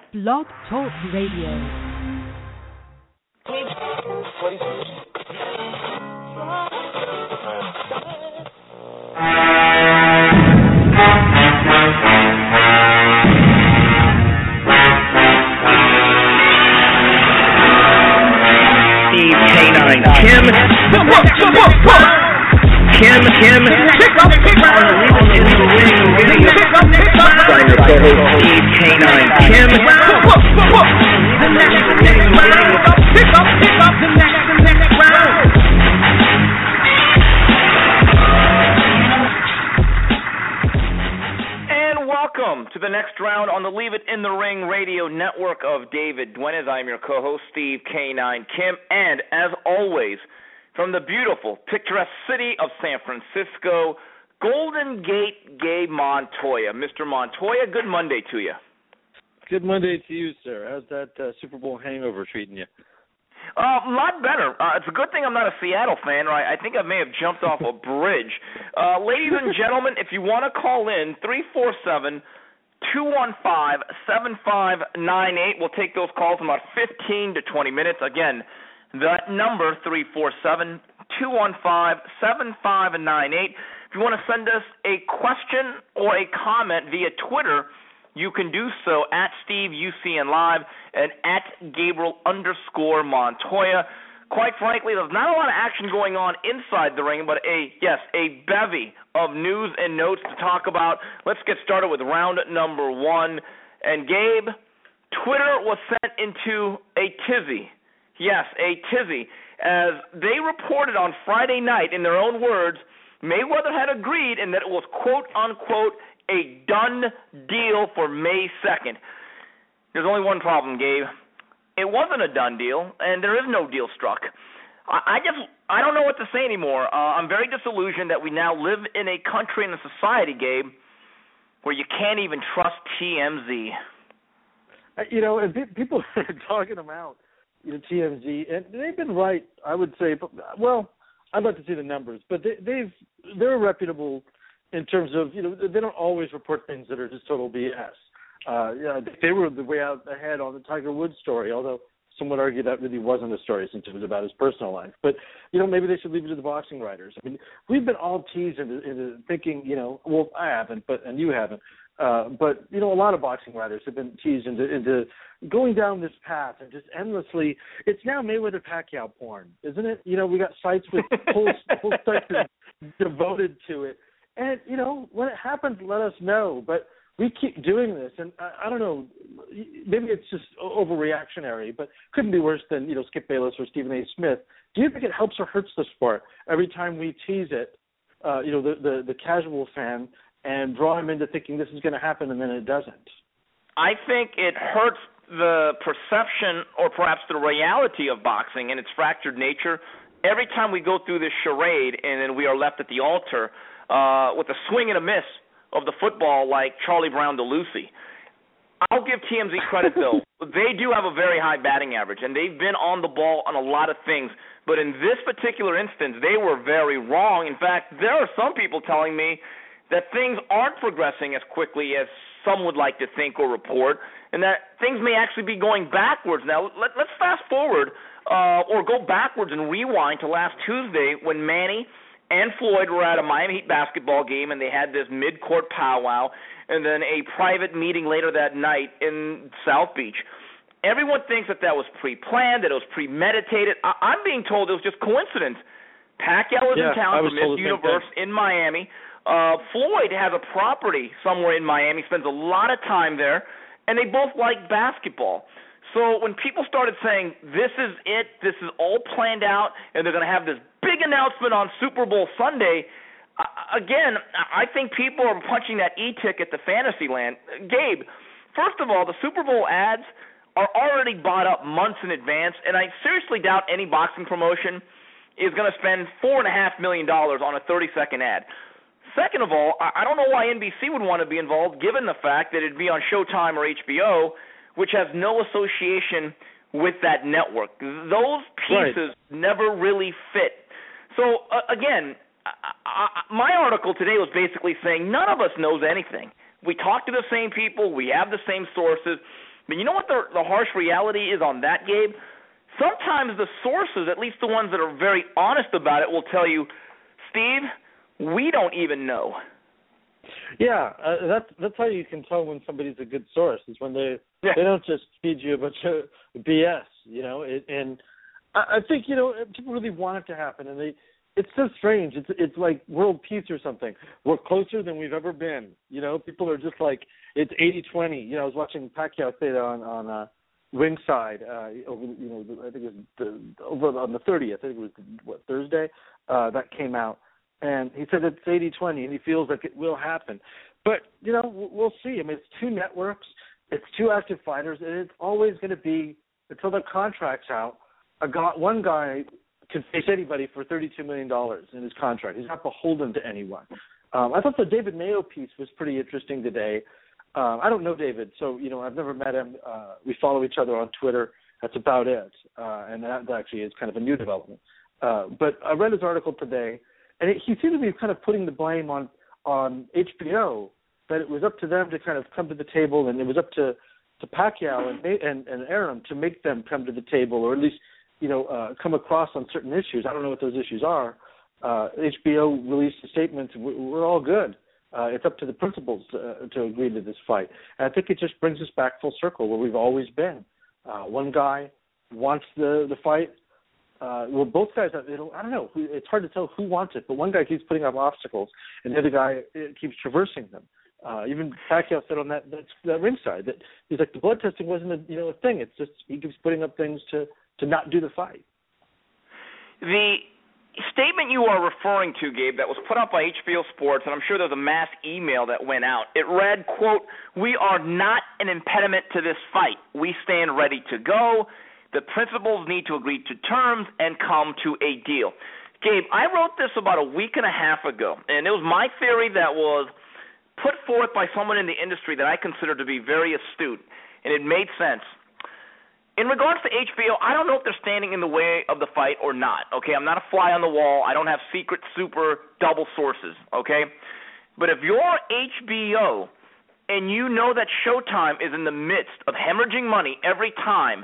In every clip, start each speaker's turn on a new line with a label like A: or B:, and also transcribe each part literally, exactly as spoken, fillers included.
A: Blog Talk Radio.
B: Steve K nine Kim. Kim, Kim. Pick up, pick up. On the Leave It in the Ring radio. Pick up, pick up. By your co-host Steve K nine Kim. The next, the next round. Pick up, pick up. The next, the next round. And welcome to the next round on the Leave It in the Ring radio network of David Duenas. I'm your co-host Steve K nine Kim, and as always, from the beautiful, picturesque city of San Francisco, Golden Gate Gabe Montoya. Mister Montoya, good Monday to you.
C: Good Monday to you, sir. How's that uh, Super Bowl hangover treating you?
B: Uh, a lot better. Uh, it's a good thing I'm not a Seattle fan, or I, I think I may have jumped off a bridge. Uh, ladies and gentlemen, if you want to call in, three four seven, two one five, seven five nine eight. We'll take those calls in about fifteen to twenty minutes. Again, that number, three four seven, two one five, seven five nine eight. If you want to send us a question or a comment via Twitter, you can do so at Steve U C N Live and at Gabriel underscore Montoya. Quite frankly, there's not a lot of action going on inside the ring, but a, yes, a bevy of news and notes to talk about. Let's get started with round number one. And Gabe, Twitter was sent into a tizzy. Yes, a tizzy, as they reported on Friday night, in their own words, Mayweather had agreed and that it was, quote-unquote, a done deal for May second. There's only one problem, Gabe. It wasn't a done deal, and there is no deal struck. I, I just, I don't know what to say anymore. Uh, I'm very disillusioned that we now live in a country and a society, Gabe, where you can't even trust T M Z.
C: You know, and people are talking them out. You know, T M Z, and they've been right, I would say. But, well, I'd like to see the numbers, but they, they've they're reputable in terms of, you know, they don't always report things that are just total B S. Uh, you know, they were the way out ahead on the Tiger Woods story, although some would argue that really wasn't a story since it was about his personal life. But, you know, maybe they should leave it to the boxing writers. I mean, we've been all teased into, into thinking, you know, well, I haven't, but and you haven't. Uh, but, you know, a lot of boxing writers have been teased into, into going down this path and just endlessly. It's now Mayweather-Pacquiao porn, isn't it? You know, we got sites with whole, whole sites devoted to it. And, you know, when it happens, let us know. But we keep doing this, and I, I don't know, maybe it's just overreactionary, but couldn't be worse than, you know, Skip Bayless or Stephen A. Smith. Do you think it helps or hurts the sport every time we tease it, uh, you know, the, the, the casual fan, and draw him into thinking this is going to happen, and then it doesn't?
B: I think it hurts the perception or perhaps the reality of boxing and its fractured nature every time we go through this charade and then we are left at the altar uh, with a swing and a miss of the football like Charlie Brown to Lucy. I'll give T M Z credit, though. They do have a very high batting average, and they've been on the ball on a lot of things. But in this particular instance, they were very wrong. In fact, there are some people telling me that things aren't progressing as quickly as some would like to think or report, and that things may actually be going backwards. Now, let, let's fast forward uh, or go backwards and rewind to last Tuesday when Manny and Floyd were at a Miami Heat basketball game, and they had this mid-court powwow and then a private meeting later that night in South Beach. Everyone thinks that that was pre-planned, that it was premeditated. I- I'm being told it was just coincidence. Pacquiao was
C: yeah,
B: in town for Miss Universe in Miami. Uh, Floyd has a property somewhere in Miami, spends a lot of time there, and they both like basketball. So when people started saying, this is it, this is all planned out, and they're going to have this big announcement on Super Bowl Sunday, uh, again, I think people are punching that e-ticket to Fantasyland. Gabe, first of all, the Super Bowl ads are already bought up months in advance, and I seriously doubt any boxing promotion is going to spend four point five million dollars on a thirty-second ad. Second of all, I don't know why N B C would want to be involved, given the fact that it'd be on Showtime or H B O, which has no association with that network. Those pieces right. never really fit. So, uh, again, I, I, my article today was basically saying none of us knows anything. We talk to the same people. We have the same sources. But you know what the, the harsh reality is on that, Gabe? Sometimes the sources, at least the ones that are very honest about it, will tell you, Steve, we don't even know.
C: Yeah, uh, that's that's how you can tell when somebody's a good source, is when they
B: yeah.
C: they don't just feed you a bunch of B S, you know. It, and I, I think, you know, people really want it to happen, and they it's so strange. It's it's like world peace or something. We're closer than we've ever been. You know, people are just like, it's eighty twenty. You know, I was watching Pacquiao say that on on uh, Ringside. Uh, over, you know, I think it was the, over on the thirtieth. I think it was what Thursday uh, that came out. And he said it's eighty twenty, and he feels like it will happen. But, you know, we'll see. I mean, it's two networks, it's two active fighters, and it's always going to be, until the contract's out, a guy, one guy can face anybody for thirty-two million dollars in his contract. He's not beholden to anyone. Um, I thought the David Mayo piece was pretty interesting today. Um, I don't know David, so, you know, I've never met him. Uh, we follow each other on Twitter. That's about it. Uh, and that actually is kind of a new development. Uh, but I read his article today. And it, he seemed to be kind of putting the blame on, on H B O, that it was up to them to kind of come to the table, and it was up to, to Pacquiao and, and, and Arum to make them come to the table, or at least, you know, uh, come across on certain issues. I don't know what those issues are. Uh, H B O released a statement, we're, we're all good. Uh, it's up to the principals uh, to agree to this fight. And I think it just brings us back full circle where we've always been. Uh, one guy wants the, the fight. Uh, well, both guys, I don't know. It's hard to tell who wants it, but one guy keeps putting up obstacles, and the other guy keeps traversing them. Uh, even Pacquiao said on that, that that ringside that he's like, the blood testing wasn't a you know a thing. It's just he keeps putting up things to, to not do the fight.
B: The statement you are referring to, Gabe, that was put out by H B O Sports, and I'm sure there's a mass email that went out. It read, quote, "We are not an impediment to this fight. We stand ready to go. The principals need to agree to terms and come to a deal." Gabe, I wrote this about a week and a half ago, and it was my theory that was put forth by someone in the industry that I consider to be very astute, and it made sense. In regards to H B O, I don't know if they're standing in the way of the fight or not, okay? I'm not a fly on the wall. I don't have secret, super, double sources, okay? But if you're H B O and you know that Showtime is in the midst of hemorrhaging money every time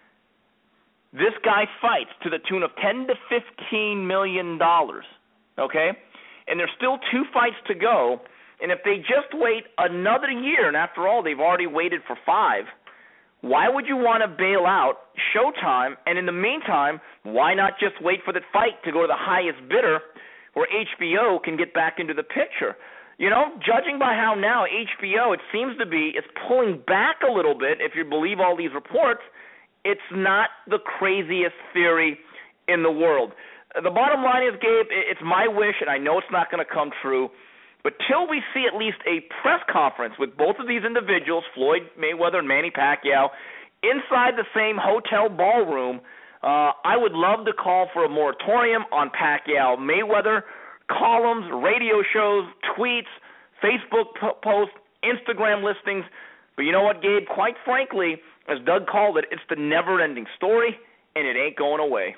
B: this guy fights to the tune of ten to fifteen million dollars, okay? And there's still two fights to go, and if they just wait another year, and after all, they've already waited for five, why would you want to bail out Showtime? And in the meantime, why not just wait for the fight to go to the highest bidder where H B O can get back into the picture? You know, judging by how now H B O, it seems to be, is pulling back a little bit, if you believe all these reports. It's not the craziest theory in the world. The bottom line is, Gabe, it's my wish, and I know it's not going to come true, but till we see at least a press conference with both of these individuals, Floyd Mayweather and Manny Pacquiao, inside the same hotel ballroom, uh, I would love to call for a moratorium on Pacquiao Mayweather, columns, radio shows, tweets, Facebook posts, Instagram listings. But you know what, Gabe? Quite frankly, as Doug called it, it's the never-ending story, and it ain't going away.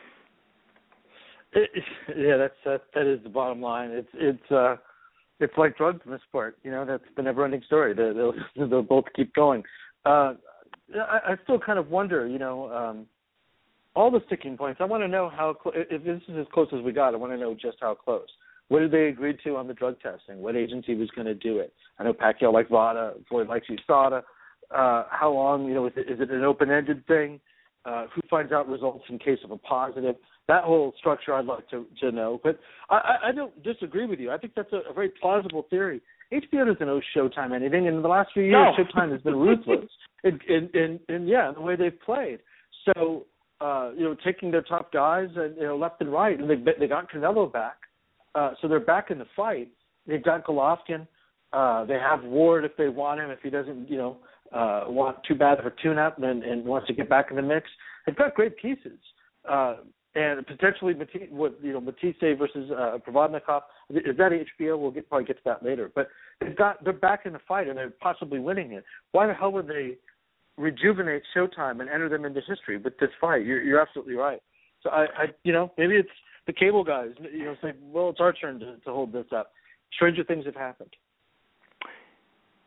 C: It, yeah, that's that. That is the bottom line. It's it's uh, it's like drugs in this sport. You know, that's the never-ending story. They, they'll they'll both keep going. Uh, I, I still kind of wonder. You know, um, all the sticking points. I want to know how. Cl- if this is as close as we got, I want to know just how close. What did they agree to on the drug testing? What agency was going to do it? I know Pacquiao likes V A D A. Floyd likes U S A D A. Uh, how long, you know, is it, is it an open-ended thing? Uh, who finds out results in case of a positive? That whole structure I'd like to, to know. But I, I, I don't disagree with you. I think that's a, a very plausible theory. H B O doesn't owe Showtime anything, and in the last few years, no. Showtime has been ruthless. and, and, and, and, yeah, the way they've played. So, uh, you know, taking their top guys, and, you know, left and right, and they, they got Canelo back. Uh, so they're back in the fight. They've got Golovkin. Uh, they have Ward if they want him, if he doesn't, you know, uh, want too bad of a tune-up and, and wants to get back in the mix. They've got great pieces. Uh, and potentially, Matisse, with, you know, Matisse versus uh, Provodnikov. Is that H B O? We'll get, probably get to that later. But they've got, they're back in the fight, and they're possibly winning it. Why the hell would they rejuvenate Showtime and enter them into history with this fight? You're, you're absolutely right. So, I, I, you know, maybe it's the cable guys, you know, say, well, it's our turn to, to hold this up. Stranger things have happened.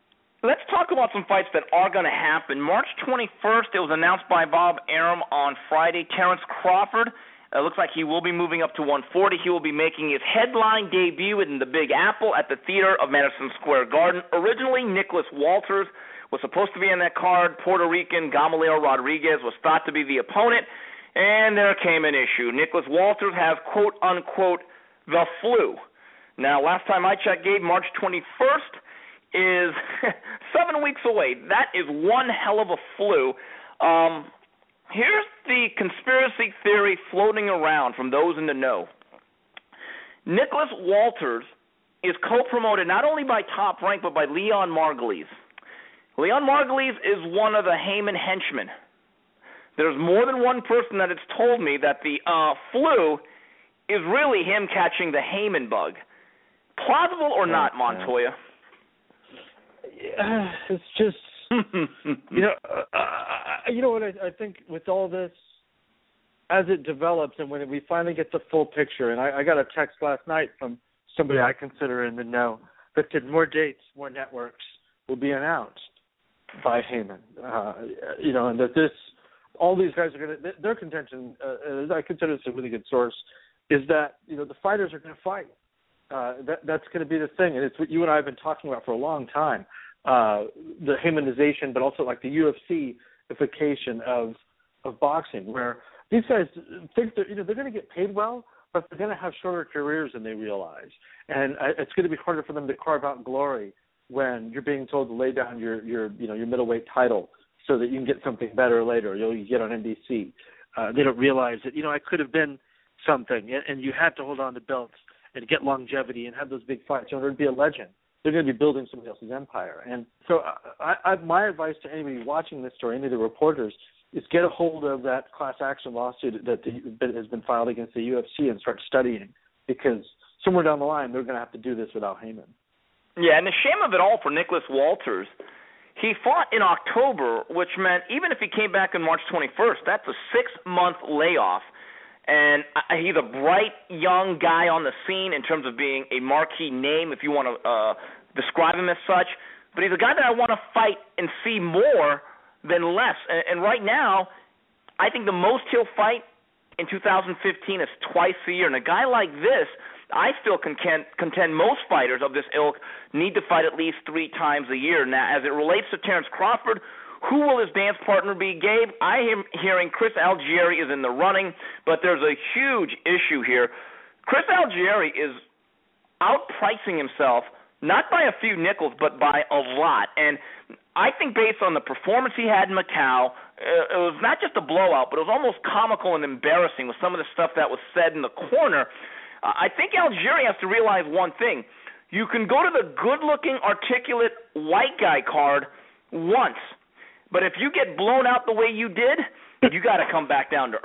B: Let's talk about some fights that are going to happen. March twenty-first, it was announced by Bob Arum on Friday. Terrence Crawford, it uh, looks like he will be moving up to one forty. He will be making his headline debut in the Big Apple at the Theater of Madison Square Garden. Originally, Nicholas Walters was supposed to be on that card. Puerto Rican Gamaliel Rodriguez was thought to be the opponent, and there came an issue. Nicholas Walters has, quote-unquote, the flu. Now, last time I checked, Gabe, March twenty-first, is seven weeks away. That is one hell of a flu. Um, here's the conspiracy theory floating around from those in the know. Nicholas Walters is co-promoted not only by Top Rank but by Leon Margulies. Leon Margulies is one of the Heyman henchmen. There's more than one person that has told me that the uh, flu is really him catching the Heyman bug. Plausible or not, Montoya?
C: Yeah, it's just, you know, uh, uh, you know what I, I think with all this, as it develops and when we finally get the full picture, and I, I got a text last night from somebody I consider in the know that said more dates, more networks will be announced by Heyman. Uh, you know, and that this, all these guys are going to, their contention, uh, I consider this a really good source, is that, you know, the fighters are going to fight. Uh, that, that's going to be the thing, and it's what you and I have been talking about for a long time, uh, the Heymanization, but also like the U F C-ification of of boxing, where these guys think that, you know, they're going to get paid well, but they're going to have shorter careers than they realize, and uh, it's going to be harder for them to carve out glory when you're being told to lay down your, your you know, your middleweight title so that you can get something better later, you'll you get on N B C. Uh, they don't realize that, you know, I could have been something, and, and you had to hold on to belts and get longevity and have those big fights in order to be a legend. They're going to be building somebody else's empire. And so I, I, my advice to anybody watching this story, any of the reporters, is get a hold of that class action lawsuit that, the, that has been filed against the U F C and start studying, because somewhere down the line they're going to have to do this without Heyman. Yeah,
B: and the shame of it all for Nicholas Walters, he fought in October, which meant even if he came back on March twenty-first, that's a six-month layoff. And he's a bright, young guy on the scene in terms of being a marquee name, if you want to uh, describe him as such. But he's a guy that I want to fight and see more than less. And, and right now, I think the most he'll fight in two thousand fifteen is twice a year. And a guy like this, I still contend, contend most fighters of this ilk need to fight at least three times a year. Now, as it relates to Terrence Crawford, who will his dance partner be, Gabe? I am hearing Chris Algieri is in the running, but there's a huge issue here. Chris Algieri is outpricing himself, not by a few nickels, but by a lot. And I think based on the performance he had in Macau, it was not just a blowout, but it was almost comical and embarrassing with some of the stuff that was said in the corner. I think Algieri has to realize one thing. You can go to the good-looking, articulate white guy card once, but if you get blown out the way you did, you got to come back down to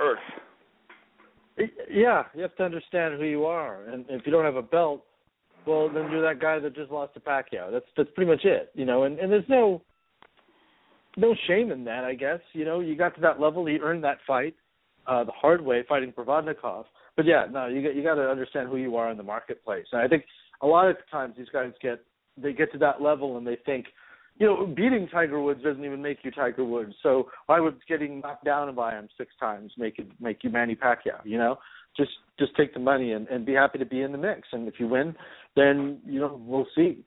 B: earth.
C: Yeah, you have to understand who you are, and if you don't have a belt, well, then you're that guy that just lost to Pacquiao. That's that's pretty much it, you know. And, and there's no no shame in that, I guess. You know, you got to that level, you earned that fight uh, the hard way, fighting Provodnikov. But yeah, no, you got you got to understand who you are in the marketplace. And I think a lot of times these guys get they get to that level and they think, you know, beating Tiger Woods doesn't even make you Tiger Woods. So why would getting knocked down by him six times make it make you Manny Pacquiao? You know, just just take the money and, and be happy to be in the mix. And if you win, then you know we'll see.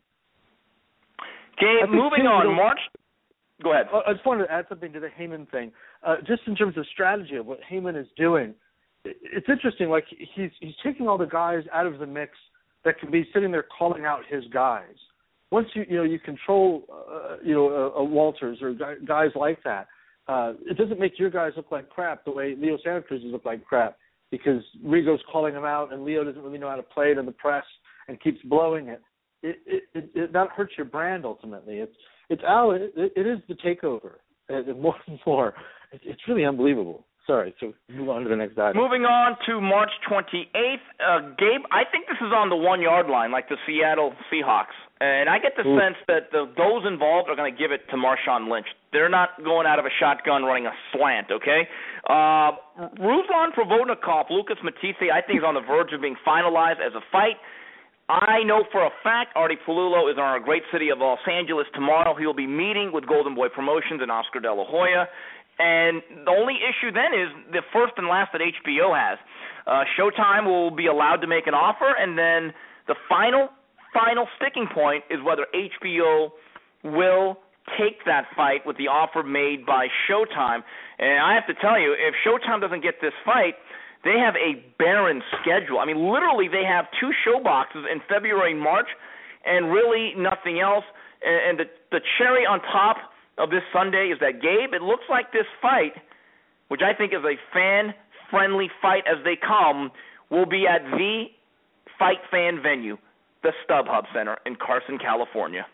B: Okay, moving too, on, you know, March. Go ahead.
C: I just wanted to add something to the Heyman thing, uh, just in terms of strategy of what Heyman is doing. It's interesting. Like he's he's taking all the guys out of the mix that can be sitting there calling out his guys. Once you you know you control uh, you know a, a Walters or guys like that, uh, it doesn't make your guys look like crap the way Leo Santa Cruz's look like crap, because Rigo's calling him out and Leo doesn't really know how to play it in the press and keeps blowing it. It it, it, it that hurts your brand ultimately. It's it's Al. It, it is the takeover, and more and more. It, it's really unbelievable. Sorry, so move on to the next item.
B: Moving on to March twenty-eighth, uh, Gabe, I think this is on the one-yard line, like the Seattle Seahawks. And I get the Ooh. sense that the, those involved are going to give it to Marshawn Lynch. They're not going out of a shotgun running a slant, okay? Uh, Ruslan Provodnikov, Lucas Matisse, I think is on the verge of being finalized as a fight. I know for a fact Artie Palullo is in our great city of Los Angeles tomorrow. He'll be meeting with Golden Boy Promotions and Oscar De La Hoya. And the only issue then is the first and last that H B O has. Uh, Showtime will be allowed to make an offer, and then the final, final sticking point is whether H B O will take that fight with the offer made by Showtime. And I have to tell you, if Showtime doesn't get this fight, they have a barren schedule. I mean, literally, they have two show boxes in February and March, and really nothing else. And the, the cherry on top of this Sunday is that, Gabe, it looks like this fight, which I think is a fan-friendly fight as they come, will be at the fight fan venue, the StubHub Center in Carson, California.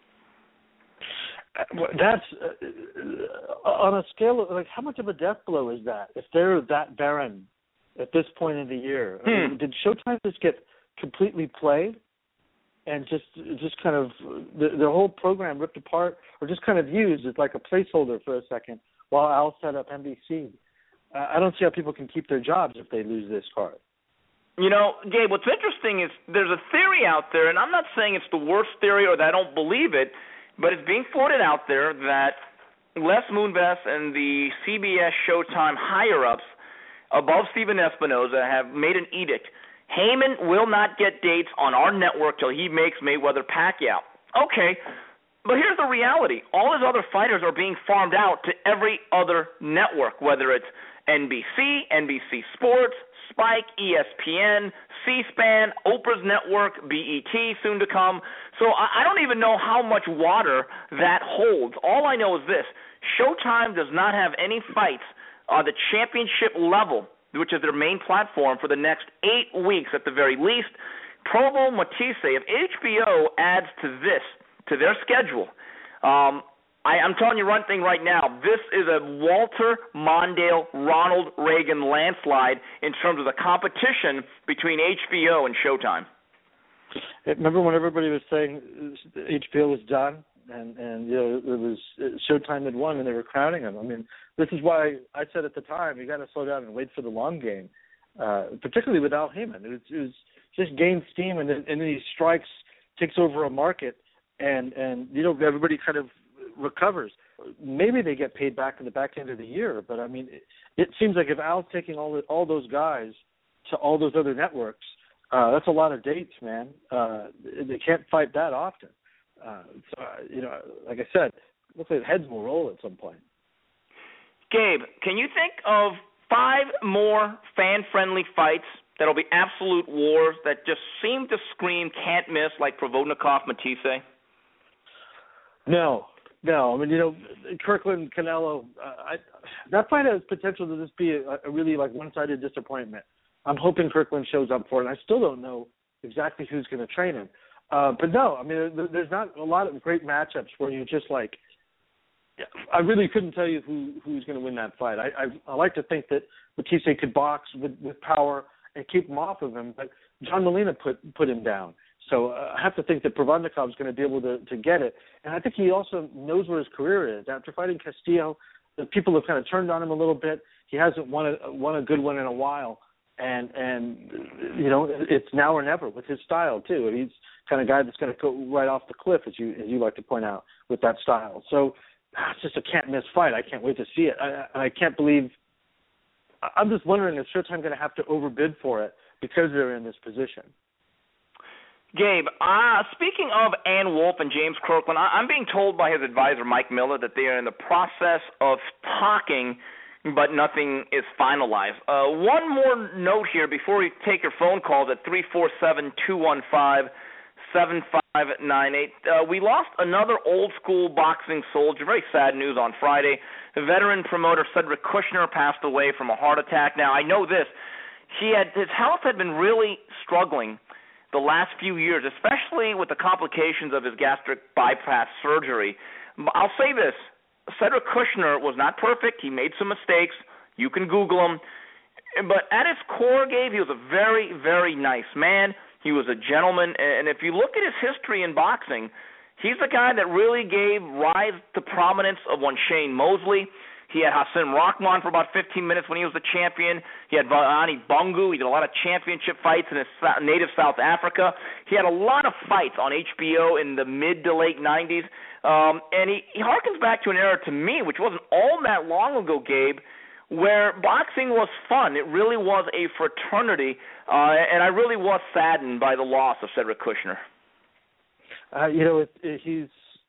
C: That's uh, on a scale of, like, how much of a death blow is that if they're that barren at this point in the year?
B: Hmm.
C: I mean, did Showtime just get completely played and just just kind of the, the whole program ripped apart, or just kind of used as like a placeholder for a second while Al set up N B C? Uh, I don't see how people can keep their jobs if they lose this card.
B: You know, Gabe, what's interesting is there's a theory out there, and I'm not saying it's the worst theory or that I don't believe it, but it's being floated out there that Les Moonves and the C B S Showtime higher-ups above Steven Espinoza have made an edict. Heyman will not get dates on our network till he makes Mayweather-Pacquiao. Okay, but here's the reality. All his other fighters are being farmed out to every other network, whether it's N B C, N B C Sports, Spike, E S P N, C-SPAN, Oprah's network, B E T soon to come. So I don't even know how much water that holds. All I know is this. Showtime does not have any fights on the championship level, which is their main platform, for the next eight weeks at the very least. Provo Matisse, if H B O adds to this, to their schedule, um, I, I'm telling you one thing right now, this is a Walter Mondale, Ronald Reagan landslide in terms of the competition between H B O and Showtime.
C: Remember when everybody was saying H B O was done? And, and you know, it was Showtime had won, and they were crowning him. I mean, this is why I said at the time, you got to slow down and wait for the long game, uh, particularly with Al Heyman. It was, it was just gain steam, and then, and then he strikes, takes over a market, and, and you know, everybody kind of recovers. Maybe they get paid back in the back end of the year, but I mean, it, it seems like if Al's taking all the, all those guys to all those other networks, uh, that's a lot of dates, man. Uh, they can't fight that often. Uh, so, uh, you know, like I said, looks like heads will roll at some point.
B: Gabe, can you think of five more fan-friendly fights that'll be absolute wars that just seem to scream can't miss, like Provodnikov-Matisse?
C: No, no. I mean, you know, Kirkland, Canelo, uh, I, that fight has potential to just be a, a really, like, one-sided disappointment. I'm hoping Kirkland shows up for it, and I still don't know exactly who's going to train him. Uh, but no, I mean, there's not a lot of great matchups where you just like. I really couldn't tell you who who's going to win that fight. I, I I like to think that Matisse could box with, with power and keep him off of him, but John Molina put put him down. So uh, I have to think that Provodnikov is going to be able to, to get it, and I think he also knows where his career is. After fighting Castillo, the people have kind of turned on him a little bit. He hasn't won a won a good one in a while, and and you know it's now or never with his style too. He's kind of guy that's going to go right off the cliff, as you as you like to point out, with that style. So ah, it's just a can't miss fight. I can't wait to see it. I, I can't believe. I'm just wondering if Showtime going to have to overbid for it because they're in this position.
B: Gabe, uh, speaking of Ann Wolfe and James Kirkland, I, I'm being told by his advisor Mike Miller that they are in the process of talking, but nothing is finalized. Uh, one more note here before we take your phone calls at three four seven, two one five, seven five nine eight. Uh, we lost another old-school boxing soldier. Very sad news on Friday. The veteran promoter Cedric Kushner passed away from a heart attack. Now, I know this. He had his health had been really struggling the last few years, especially with the complications of his gastric bypass surgery. I'll say this. Cedric Kushner was not perfect. He made some mistakes. You can Google him. But at his core, Gabe, he was a very, very nice man. He was a gentleman, and if you look at his history in boxing, he's the guy that really gave rise to prominence of one Shane Mosley. He had Hassan Rahman for about fifteen minutes when he was the champion. He had Vani Bungu. He did a lot of championship fights in his native South Africa. He had a lot of fights on H B O in the mid to late nineties. Um, and he, he harkens back to an era, to me, which wasn't all that long ago, Gabe, where boxing was fun. It really was a fraternity, uh, and I really was saddened by the loss of Cedric Kushner.
C: Uh, you know, it, it, he's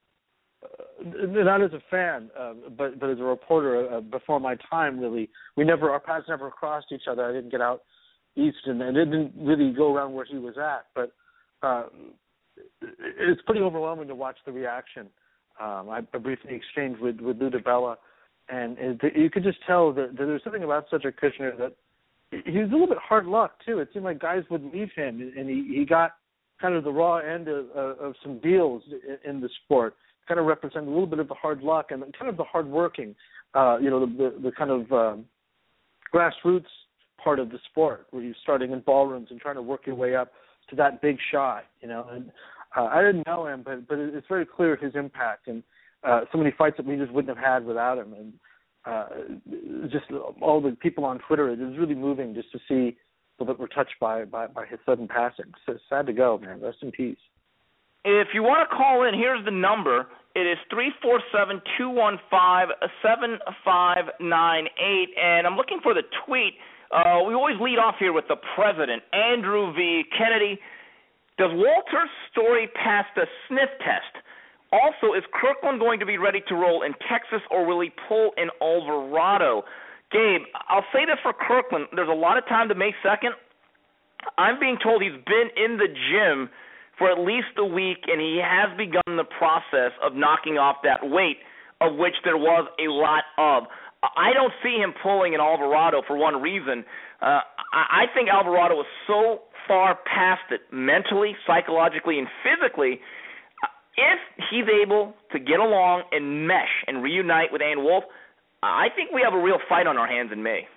C: uh, not as a fan, uh, but but as a reporter uh, before my time. Really, we never our paths never crossed each other. I didn't get out east, and, and didn't really go around where he was at. But uh, it's pretty overwhelming to watch the reaction. Um, I, I briefly exchanged with with Lou DiBella, and it, you could just tell that, that there's something about Cedric Kushner that he was a little bit hard luck too. It seemed like guys would leave him, and he, he got kind of the raw end of, of, of some deals in, in the sport. Kind of represent a little bit of the hard luck and kind of the hard working, uh, you know, the, the, the kind of um, grassroots part of the sport, where you're starting in ballrooms and trying to work your way up to that big shot, you know. And uh, I didn't know him, but but it's very clear his impact and uh, so many fights that we just wouldn't have had without him. And uh, just all the people on Twitter, it was really moving just to see people that were touched by, by, by his sudden passing. So it's sad to go, man. Rest in peace.
B: If you want to call in, here's the number. It is three four seven, two one five, seven five nine eight, and I'm looking for the tweet. Uh, we always lead off here with the president, Andrew V. Kennedy. Does Walter's story pass the sniff test? Also, is Kirkland going to be ready to roll in Texas, or will he pull in Alvarado? Gabe, I'll say this for Kirkland. There's a lot of time to May second. I'm being told he's been in the gym for at least a week, and he has begun the process of knocking off that weight, of which there was a lot of. I don't see him pulling an Alvarado for one reason. Uh, I think Alvarado is so far past it mentally, psychologically, and physically. If he's able to get along and mesh and reunite with Ann Wolfe, I think we have a real fight on our hands in May.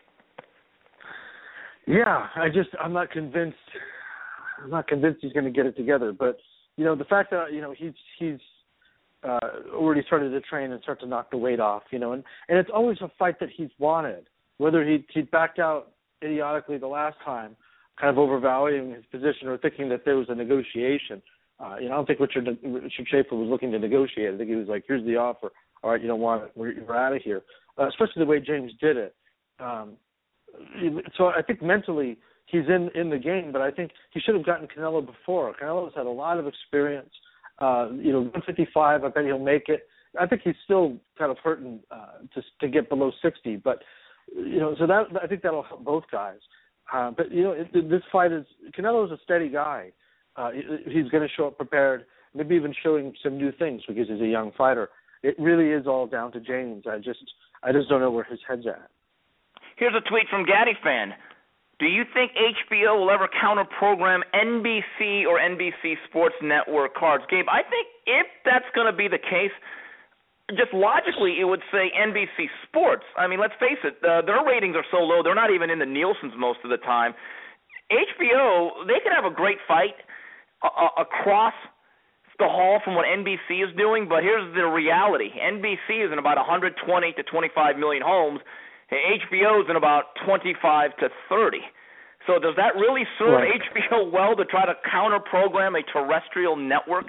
C: Yeah, I just I'm not convinced. I'm not convinced he's going to get it together. But you know, the fact that you know he's he's uh, already started to train and start to knock the weight off. You know, and, and it's always a fight that he's wanted. Whether he he backed out idiotically the last time, kind of overvaluing his position or thinking that there was a negotiation. Uh, you know, I don't think Richard Richard Schaefer was looking to negotiate. I think he was like, "Here's the offer. All right, you don't want it. We're, we're out of here." Uh, especially the way James did it. Um, so I think mentally he's in, in the game, but I think he should have gotten Canelo before. Canelo's had a lot of experience. Uh, you know, one fifty-five, I bet he'll make it. I think he's still kind of hurting uh, to to get below sixty, but you know, so that I think that'll help both guys. Uh, but you know, it, this fight is Canelo's a steady guy. Uh, he's going to show up prepared, maybe even showing some new things because he's a young fighter. It really is all down to James. I just, I just don't know where his head's at.
B: Here's a tweet from Gaddy Fan. Do you think H B O will ever counter-program N B C or N B C Sports Network cards? Gabe, I think if that's going to be the case, just logically it would say N B C Sports. I mean, let's face it, uh, their ratings are so low, they're not even in the Nielsen's most of the time. H B O, they could have a great fight uh, across the hall from what N B C is doing, but here's the reality. N B C is in about one hundred twenty to twenty-five million homes. H B O is in about twenty-five to thirty. So does that really serve right. H B O well to try to counter-program a terrestrial network?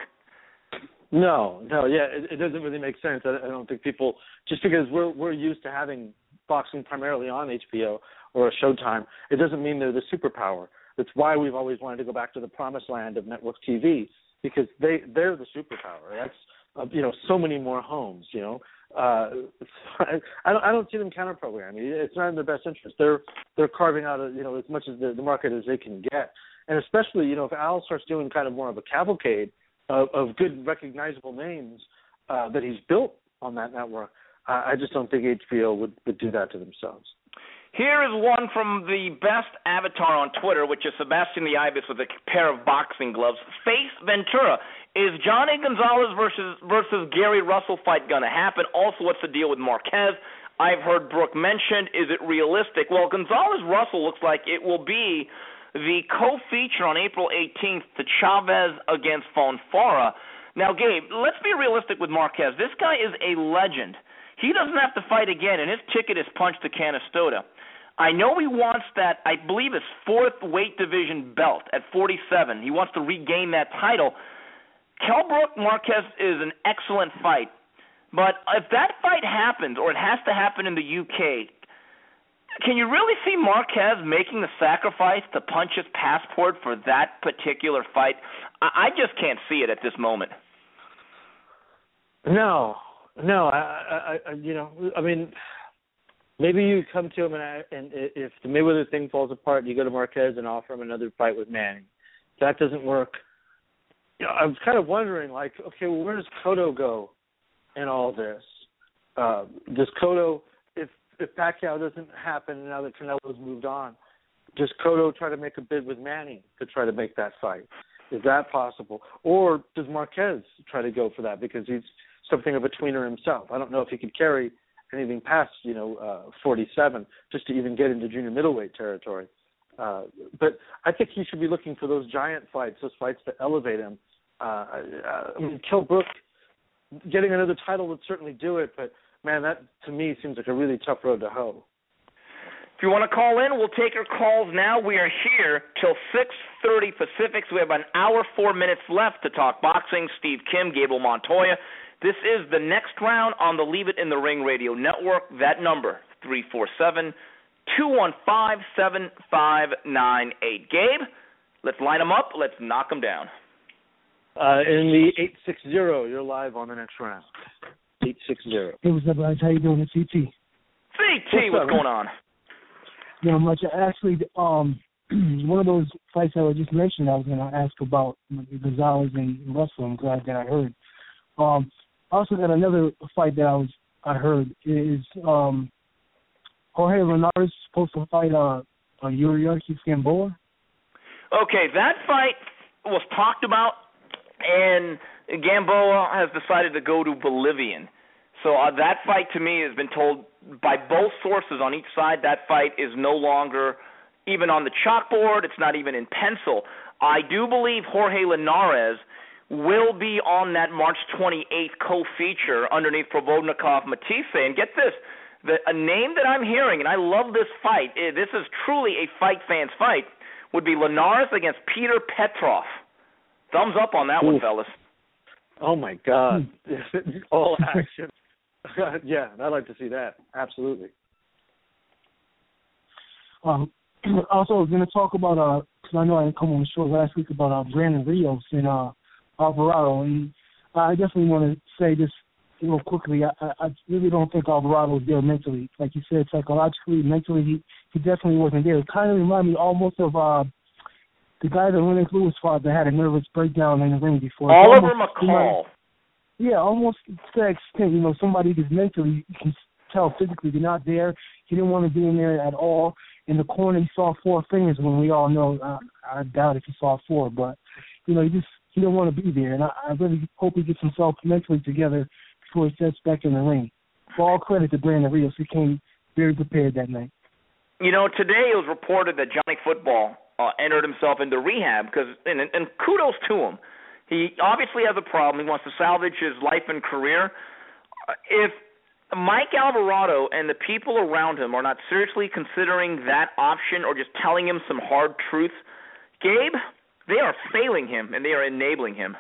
C: No, no, yeah, it, it doesn't really make sense. I, I don't think people, just because we're we're used to having boxing primarily on H B O or a Showtime, it doesn't mean they're the superpower. That's why we've always wanted to go back to the promised land of network T V, because they they're the superpower. That's uh, you know, so many more homes. You know, uh, I don't I don't see them counter programming. It's not in their best interest. They're they're carving out a, you know, as much as the, the market as they can get, and especially you know if Al starts doing kind of more of a cavalcade of, of good recognizable names uh, that he's built on that network, uh, I just don't think H B O would, would do that to themselves.
B: Here is one from the best avatar on Twitter, which is Sebastian the Ibis with a pair of boxing gloves. Face Ventura. Is Johnny Gonzalez versus versus Gary Russell fight going to happen? Also, what's the deal with Marquez? I've heard Brooke mentioned. Is it realistic? Well, Gonzalez-Russell looks like it will be the co-feature on April eighteenth to Chavez against Fonfara. Now, Gabe, let's be realistic with Marquez. This guy is a legend. he doesn't have to fight again, and his ticket is punched to Canastota. I know he wants that, I believe, his fourth weight division belt at forty-seven. He wants to regain that title. Kell Brook Marquez is an excellent fight, but if that fight happens, or it has to happen in the U K, can you really see Marquez making the sacrifice to punch his passport for that particular fight? I, I just can't see it at this moment.
C: No, no. I, I, I you know, I mean, maybe you come to him and, I, and if the Mayweather thing falls apart, you go to Marquez and offer him another fight with Manning. If that doesn't work, you know, I was kind of wondering, like, okay, well, where does Cotto go in all this? Uh, does Cotto, if if Pacquiao doesn't happen now that Canelo's moved on, does Cotto try to make a bid with Manning to try to make that fight? Is that possible? Or does Marquez try to go for that because he's something of a tweener himself? I don't know if he could carry anything past, you know, uh, forty-seven just to even get into junior middleweight territory. Uh, but I think he should be looking for those giant fights, those fights that elevate him. Uh, I mean, Kell Brook, getting another title would certainly do it, but, man, that to me seems like a really tough road to hoe.
B: If you want to call in, we'll take your calls now. We are here till six thirty Pacific, so we have an hour, four minutes left to talk boxing. Steve Kim, Gable Montoya. This is the next round on the Leave It in the Ring Radio Network. That number, three four seven, two one five, seven five nine eight. Gabe, let's line them up. Let's knock them down.
C: Uh, in the eight six zero, you're live on the next round. eight six zero.
D: Hey, what's up, guys? How you doing? It's C T.
B: C T, what's, what's going on?
D: You know, much. Actually, um, one of those fights I just mentioned, I was going to ask about Gonzalez and Russell. I'm glad that I heard. Um, I also got another fight that I was I heard is um, Jorge Linares supposed to fight uh, uh, Yuriorkis Gamboa.
B: Okay, that fight was talked about, and Gamboa has decided to go to Bolivian. So uh, that fight, to me, has been told by both sources on each side that fight is no longer even on the chalkboard. It's not even in pencil. I do believe Jorge Linares will be on that March twenty-eighth co-feature underneath Provodnikov Matisse. And get this, the, a name that I'm hearing, and I love this fight, this is truly a fight fan's fight, would be Linares against Peter Petrov. Thumbs up on that Ooh. one, fellas.
C: Oh, my God. All action. Yeah, I'd like to see that. Absolutely.
D: Um, also, I was going to talk about, because uh, I know I didn't come on the show last week, about uh, Brandon Rios and uh, Alvarado. And I definitely want to say this real quickly. I, I really don't think Alvarado was there mentally. Like you said, psychologically, mentally, he, he definitely wasn't there. It kind of reminded me almost of uh, the guy that Lennox Lewis fought that had a nervous breakdown in the ring before.
B: Oliver McCall.
D: Yeah, almost to that extent. You know, somebody that's mentally, you can tell physically they're not there. He didn't want to be in there at all. In the corner, he saw four fingers when we all know. Uh, I doubt if he saw four, but, you know, he just he didn't want to be there. And I, I really hope he gets himself mentally together before he steps back in the ring. For all credit to Brandon Rios, he came very prepared that night. You
B: know, today it was reported that Johnny Football uh, entered himself into rehab, because, and, and kudos to him. He obviously has a problem. He wants to salvage his life and career. If Mike Alvarado and the people around him are not seriously considering that option or just telling him some hard truth, Gabe, they are failing him and they are enabling him.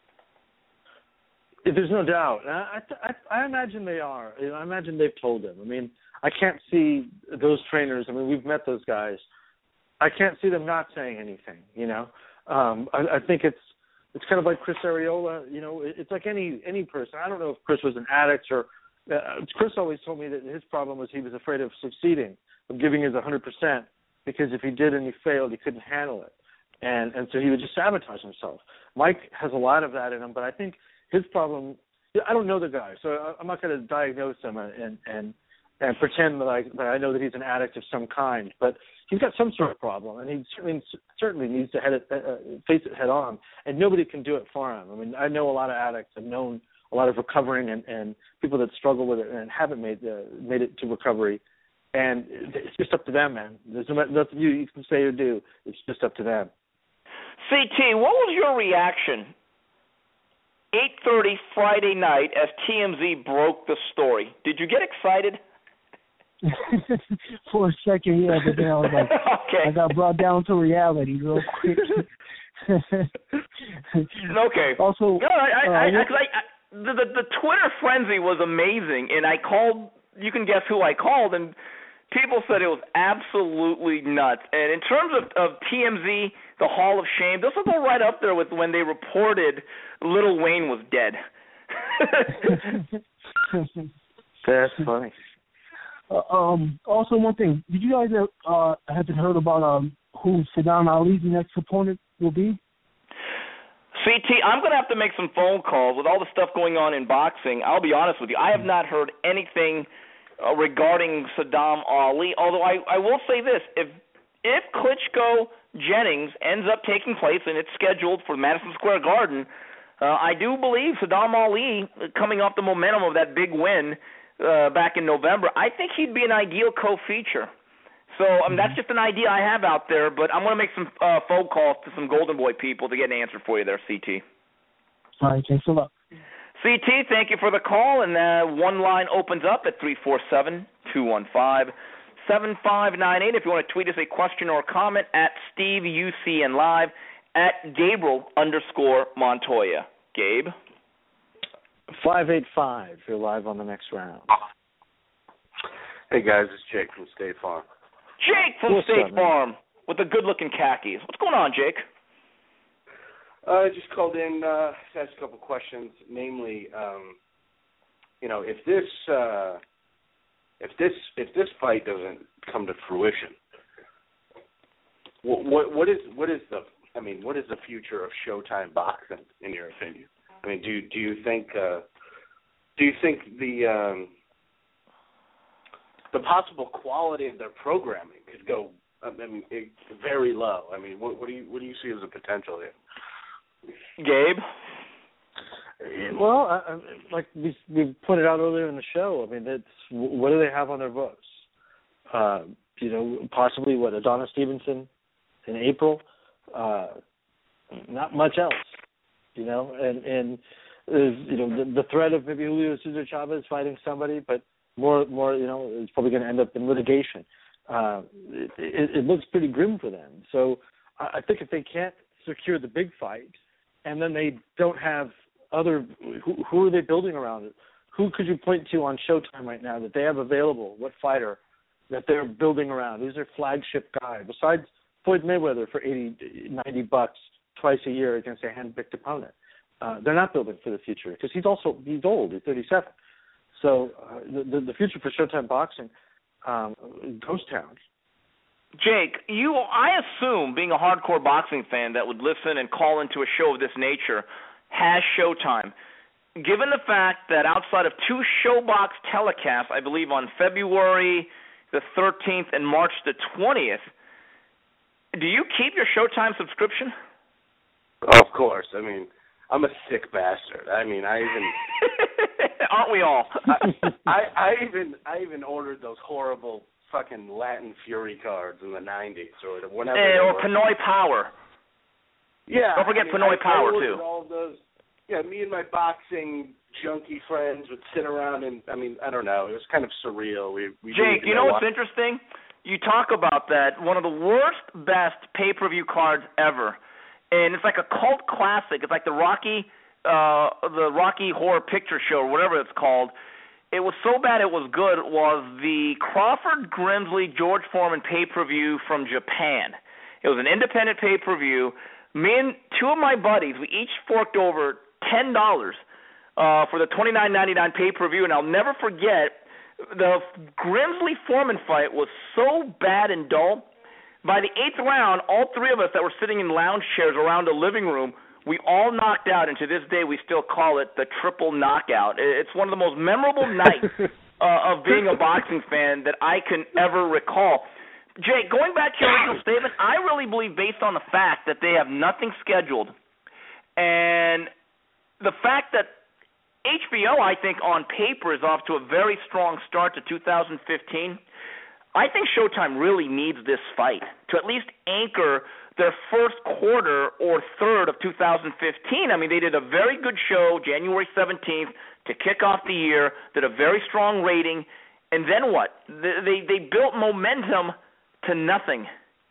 C: There's no doubt. I, I, I imagine they are. I imagine they've told him. I mean, I can't see those trainers. I mean, we've met those guys. I can't see them not saying anything, you know. Um, I, I think it's It's kind of like Chris Arreola, you know. It's like any any person. I don't know if Chris was an addict or uh, Chris always told me that his problem was he was afraid of succeeding, of giving his one hundred percent, because if he did and he failed, he couldn't handle it, and and so he would just sabotage himself. Mike has a lot of that in him, but I think his problem. I don't know the guy, so I'm not going to diagnose him and and and pretend that I that I know that he's an addict of some kind, but he's got some sort of problem, and he certainly certainly needs to head it, uh, face it head on, and nobody can do it for him. I mean, I know a lot of addicts. I've known a lot of recovering and, and people that struggle with it and haven't made uh, made it to recovery, and it's just up to them, man. There's nothing you, you can say or do. It's just up to them.
B: C T, what was your reaction eight thirty Friday night as T M Z broke the story. Did you get excited?
D: For a second, yeah, but then I was like,
B: okay.
D: I got brought down to reality real quick.
B: okay.
D: Also,
B: no, I, I,
D: uh,
B: I, I, I, the, the the Twitter frenzy was amazing, and I called. You can guess who I called, and people said it was absolutely nuts. And in terms of, of T M Z, the Hall of Shame, this will go right up there with when they reported Lil Wayne was dead.
C: That's funny.
D: Uh, um. Also, one thing: did you guys uh haven't heard about um who Saddam Ali's next opponent will be?
B: C T, I'm going to have to make some phone calls with all the stuff going on in boxing. I'll be honest with you. I have not heard anything uh, regarding Saddam Ali, although I, I will say this. If if Klitschko Jennings ends up taking place and it's scheduled for Madison Square Garden, uh, I do believe Saddam Ali, coming off the momentum of that big win uh, back in November, I think he'd be an ideal co-feature. So um, that's just an idea I have out there, but I'm going to make some uh, phone calls to some Golden Boy people to get an answer for you there, C T.
D: All right, thanks a lot.
B: C T, thank you for the call, and uh, one line opens up at three four seven, two one five, seven five nine eight. If you want to tweet us a question or comment, at Steve U C N Live, at Gabriel underscore Montoya. Gabe?
C: five eight five, you're live on the next round.
E: Hey, guys, it's Jake from State Farm.
B: Jake from
C: What's
B: State
C: up,
B: Farm with the good-looking khakis. What's going on, Jake?
E: I uh, just called in uh, to ask a couple questions. Namely, um, you know, if this uh, if this if this fight doesn't come to fruition, what, what what is what is the I mean, what is the future of Showtime boxing in your opinion? I mean, do do you think uh, do you think the um, the possible quality of their programming could go I mean, it, very low? I mean, what, what do you what do you see as a potential here?
B: Gabe?
C: Well, I, I, like we we pointed out earlier in the show, I mean, that's what do they have on their books? Uh, you know, possibly what Adonis Stevenson in April. Uh, not much else, you know, and and there's, you know the, the threat of maybe Julio Cesar Chavez fighting somebody, but more more you know it's probably going to end up in litigation. Uh, it, it, it looks pretty grim for them. So I, I think if they can't secure the big fight, and then they don't have other, who, who are they building around it? Who could you point to on Showtime right now that they have available? What fighter that they're building around? Who's their flagship guy besides Floyd Mayweather for eighty, ninety bucks twice a year against a hand-picked opponent? Uh, they're not building for the future because he's also he's old. He's thirty-seven. So uh, the the future for Showtime boxing, um, ghost town.
B: Jake, you, I assume, being a hardcore boxing fan that would listen and call into a show of this nature, has Showtime. Given the fact that outside of two Showbox telecasts, I believe on February the thirteenth and March the twentieth, do you keep your Showtime subscription?
E: Of course. I mean, I'm a sick bastard. I mean, I even
B: aren't we all?
E: I, I, I even I even ordered those horrible fucking Latin Fury cards in the nineties or whenever.
B: Hey, or Pinoy Power.
E: Yeah.
B: Don't forget
E: I mean,
B: Pinoy
E: I,
B: Power
E: I ordered
B: too.
E: All of those. Yeah, me and my boxing junkie friends would sit around and I mean I don't know. It was kind of surreal. We, we
B: Jake, you know,
E: know
B: what's what... interesting? You talk about that, one of the worst, best pay-per-view cards ever, and it's like a cult classic. It's like the Rocky, uh, the Rocky Horror Picture Show, or whatever it's called. It was so bad it was good. Was the Crawford Grimsley George Foreman pay-per-view from Japan? It was an independent pay-per-view. Me and two of my buddies, we each forked over ten dollars uh, for the twenty-nine ninety-nine pay-per-view, and I'll never forget. The Grimsley Foreman fight was so bad and dull. By the eighth round, all three of us that were sitting in lounge chairs around a living room, we all knocked out, and to this day we still call it the triple knockout. It's one of the most memorable nights uh, of being a boxing fan that I can ever recall. Jake, going back to your original statement, I really believe based on the fact that they have nothing scheduled and the fact that H B O, I think, on paper is off to a very strong start to two thousand fifteen. I think Showtime really needs this fight to at least anchor their first quarter or third of two thousand fifteen. I mean, they did a very good show January seventeenth to kick off the year, did a very strong rating, and then what? They they, they built momentum to nothing.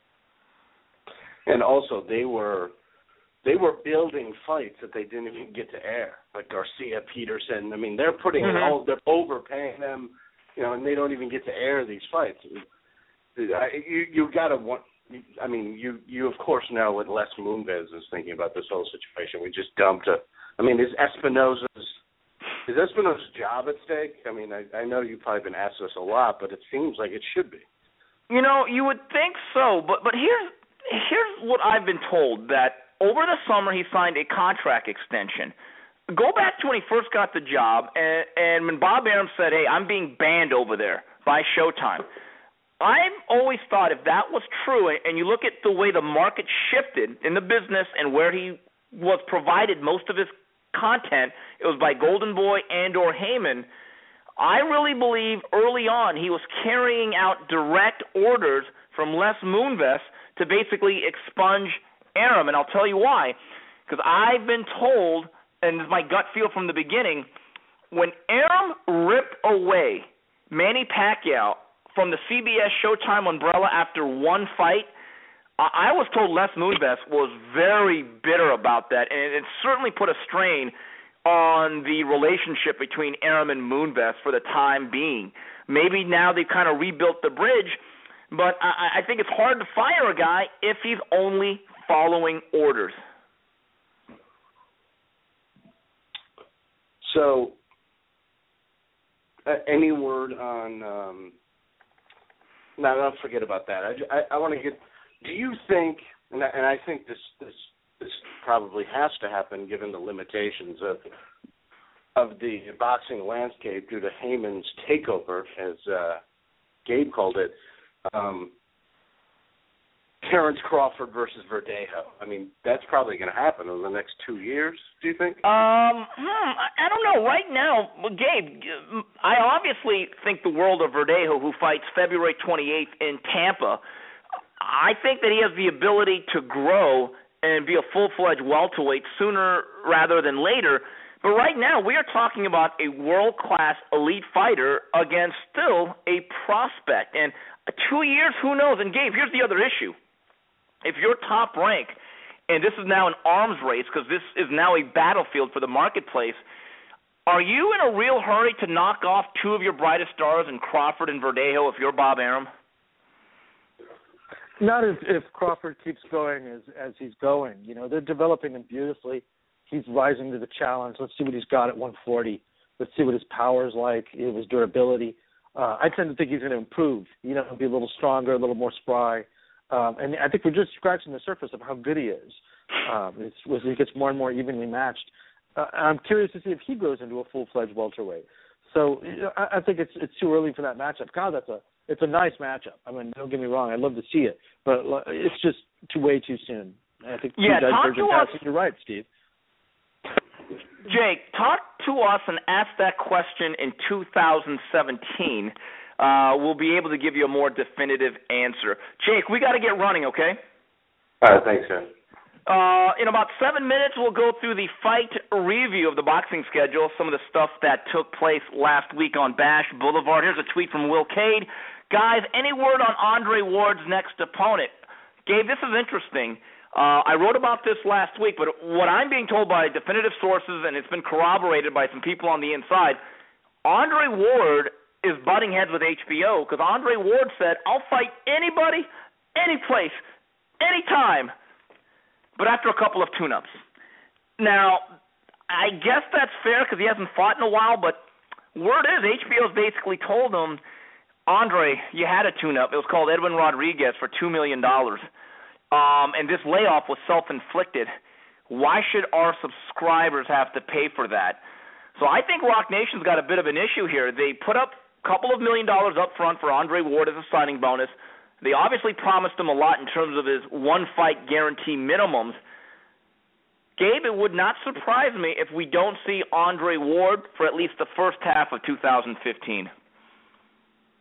E: And also, they were they were building fights that they didn't even get to air, like Garcia Peterson. I mean, they're putting
B: mm-hmm.
E: all they're overpaying them, you know, and they don't even get to air these fights. I, you you gotta want. I mean, you you of course know what Les Moonves is thinking about this whole situation. We just dumped a. I mean, is Espinoza's is Espinoza's job at stake? I mean, I, I know you've probably been asked this a lot, but it seems like it should be.
B: You know, you would think so, but but here's here's what I've been told, that over the summer he signed a contract extension. Go back to when he first got the job, and, and when Bob Arum said, "Hey, I'm being banned over there by Showtime." I've always thought if that was true, and you look at the way the market shifted in the business and where he was provided most of his content, it was by Golden Boy and or Heyman. I really believe early on he was carrying out direct orders from Les Moonves to basically expunge Arum, and I'll tell you why. Because I've been told, and this is my gut feel from the beginning, when Arum ripped away Manny Pacquiao from the C B S Showtime umbrella after one fight, I was told Les Moonves was very bitter about that, and it certainly put a strain on the relationship between Arum and Moonves for the time being. Maybe now they've kind of rebuilt the bridge, but I, I think it's hard to fire a guy if he's only following orders.
E: So, uh, any word on... Um No, don't forget about that. I, I, I want to get. Do you think, and I, and I think this, this this probably has to happen given the limitations of of the boxing landscape due to Heyman's takeover, as uh, Gabe called it. Um, Terrence Crawford versus Verdejo. I mean, that's probably going to happen in the next two years. Do you think?
B: Um, hmm, I don't know. Right now, well, Gabe, I obviously think the world of Verdejo, who fights February twenty-eighth in Tampa. I think that he has the ability to grow and be a full-fledged welterweight sooner rather than later. But right now, we are talking about a world-class elite fighter against still a prospect. And two years, who knows? And Gabe, here's the other issue. If you're top rank, and this is now an arms race because this is now a battlefield for the marketplace, are you in a real hurry to knock off two of your brightest stars in Crawford and Verdejo if you're Bob Arum?
C: Not if, if Crawford keeps going as as he's going. You know, they're developing him beautifully. He's rising to the challenge. Let's see what he's got at one forty. Let's see what his power is like, his durability. Uh, I tend to think he's going to improve. You know, be a little stronger, a little more spry. Um, and I think we're just scratching the surface of how good he is. Um, it's, as he gets more and more evenly matched. Uh, I'm curious to see if he grows into a full-fledged welterweight. So you know, I, I think it's it's too early for that matchup. God, that's a it's a nice matchup. I mean, don't get me wrong, I'd love to see it, but it's just too way too soon. I think
B: yeah, talk to us.
C: You're right, Steve.
B: Jake, talk to us and ask that question in two thousand seventeen. Uh, we'll be able to give you a more definitive answer. Jake, we got to get running, okay?
E: All right, thanks, man.
B: Uh, in about seven minutes, we'll go through the fight review of the boxing schedule, some of the stuff that took place last week on Bash Boulevard. Here's a tweet from Will Cade. Guys, any word on Andre Ward's next opponent? Gabe, this is interesting. Uh, I wrote about this last week, but what I'm being told by definitive sources, and it's been corroborated by some people on the inside, Andre Ward is butting heads with H B O because Andre Ward said, I'll fight anybody, any place, anytime, but after a couple of tune-ups. Now, I guess that's fair because he hasn't fought in a while, but word is H B O's basically told him, Andre, you had a tune-up. It was called Edwin Rodriguez for two million dollars, um, and this layoff was self-inflicted. Why should our subscribers have to pay for that? So I think Rock Nation's got a bit of an issue here. They put up a couple of million dollars up front for Andre Ward as a signing bonus. They obviously promised him a lot in terms of his one-fight guarantee minimums. Gabe, it would not surprise me if we don't see Andre Ward for at least the first half of two thousand fifteen.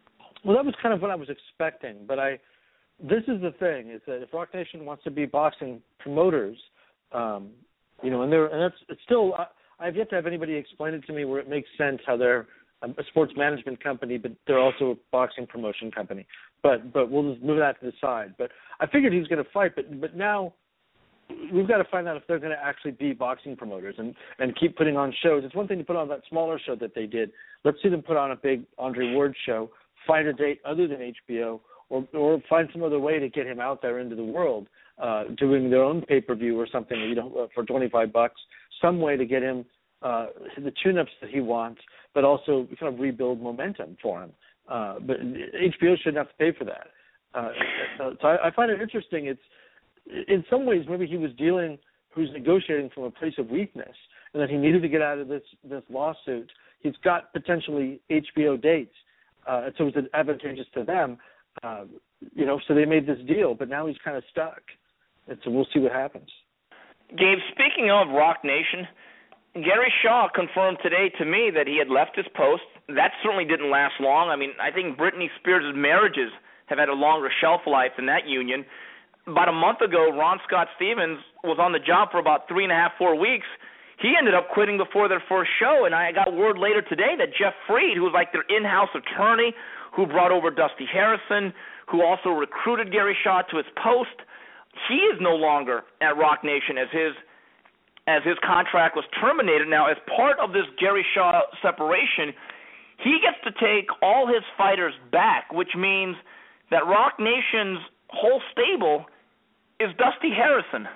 C: Well, that was kind of what I was expecting, but I. This is the thing: is that if Rock Nation wants to be boxing promoters, um, you know, and they're and that's it's still. I, I've yet to have anybody explain it to me where it makes sense how they're a sports management company, but they're also a boxing promotion company. But but we'll just move that to the side. But I figured he was going to fight, but but now we've got to find out if they're going to actually be boxing promoters and, and keep putting on shows. It's one thing to put on that smaller show that they did. Let's see them put on a big Andre Ward show, find a date other than H B O, or or find some other way to get him out there into the world, uh, doing their own pay-per-view or something, you know, uh, for twenty-five bucks, some way to get him uh, the tune-ups that he wants, but also kind of rebuild momentum for him. Uh, but H B O shouldn't have to pay for that. Uh, so I, I find it interesting. It's in some ways maybe he was dealing, he was negotiating from a place of weakness, and that he needed to get out of this this lawsuit. He's got potentially H B O dates, uh, so it was advantageous to them, uh, you know. So they made this deal, but now he's kind of stuck, and so we'll see what happens.
B: Gabe, speaking of Rock Nation, Gary Shaw confirmed today to me that he had left his post. That certainly didn't last long. I mean, I think Britney Spears' marriages have had a longer shelf life than that union. About a month ago, Ron Scott Stevens was on the job for about three and a half, four weeks. He ended up quitting before their first show, and I got word later today that Jeff Freed, who was like their in-house attorney, who brought over Dusty Harrison, who also recruited Gary Shaw to his post, he is no longer at Rock Nation as his as his contract was terminated. Now, as part of this Gary Shaw separation, he gets to take all his fighters back, which means that Rock Nation's whole stable is Dusty Harrison.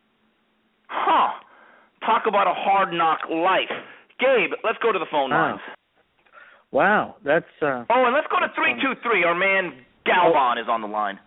B: Huh. Talk about a hard knock life. Gabe, let's go to the phone lines.
C: Wow, that's... Uh,
B: oh, and let's go to three two three. Our man Galvan is on the line.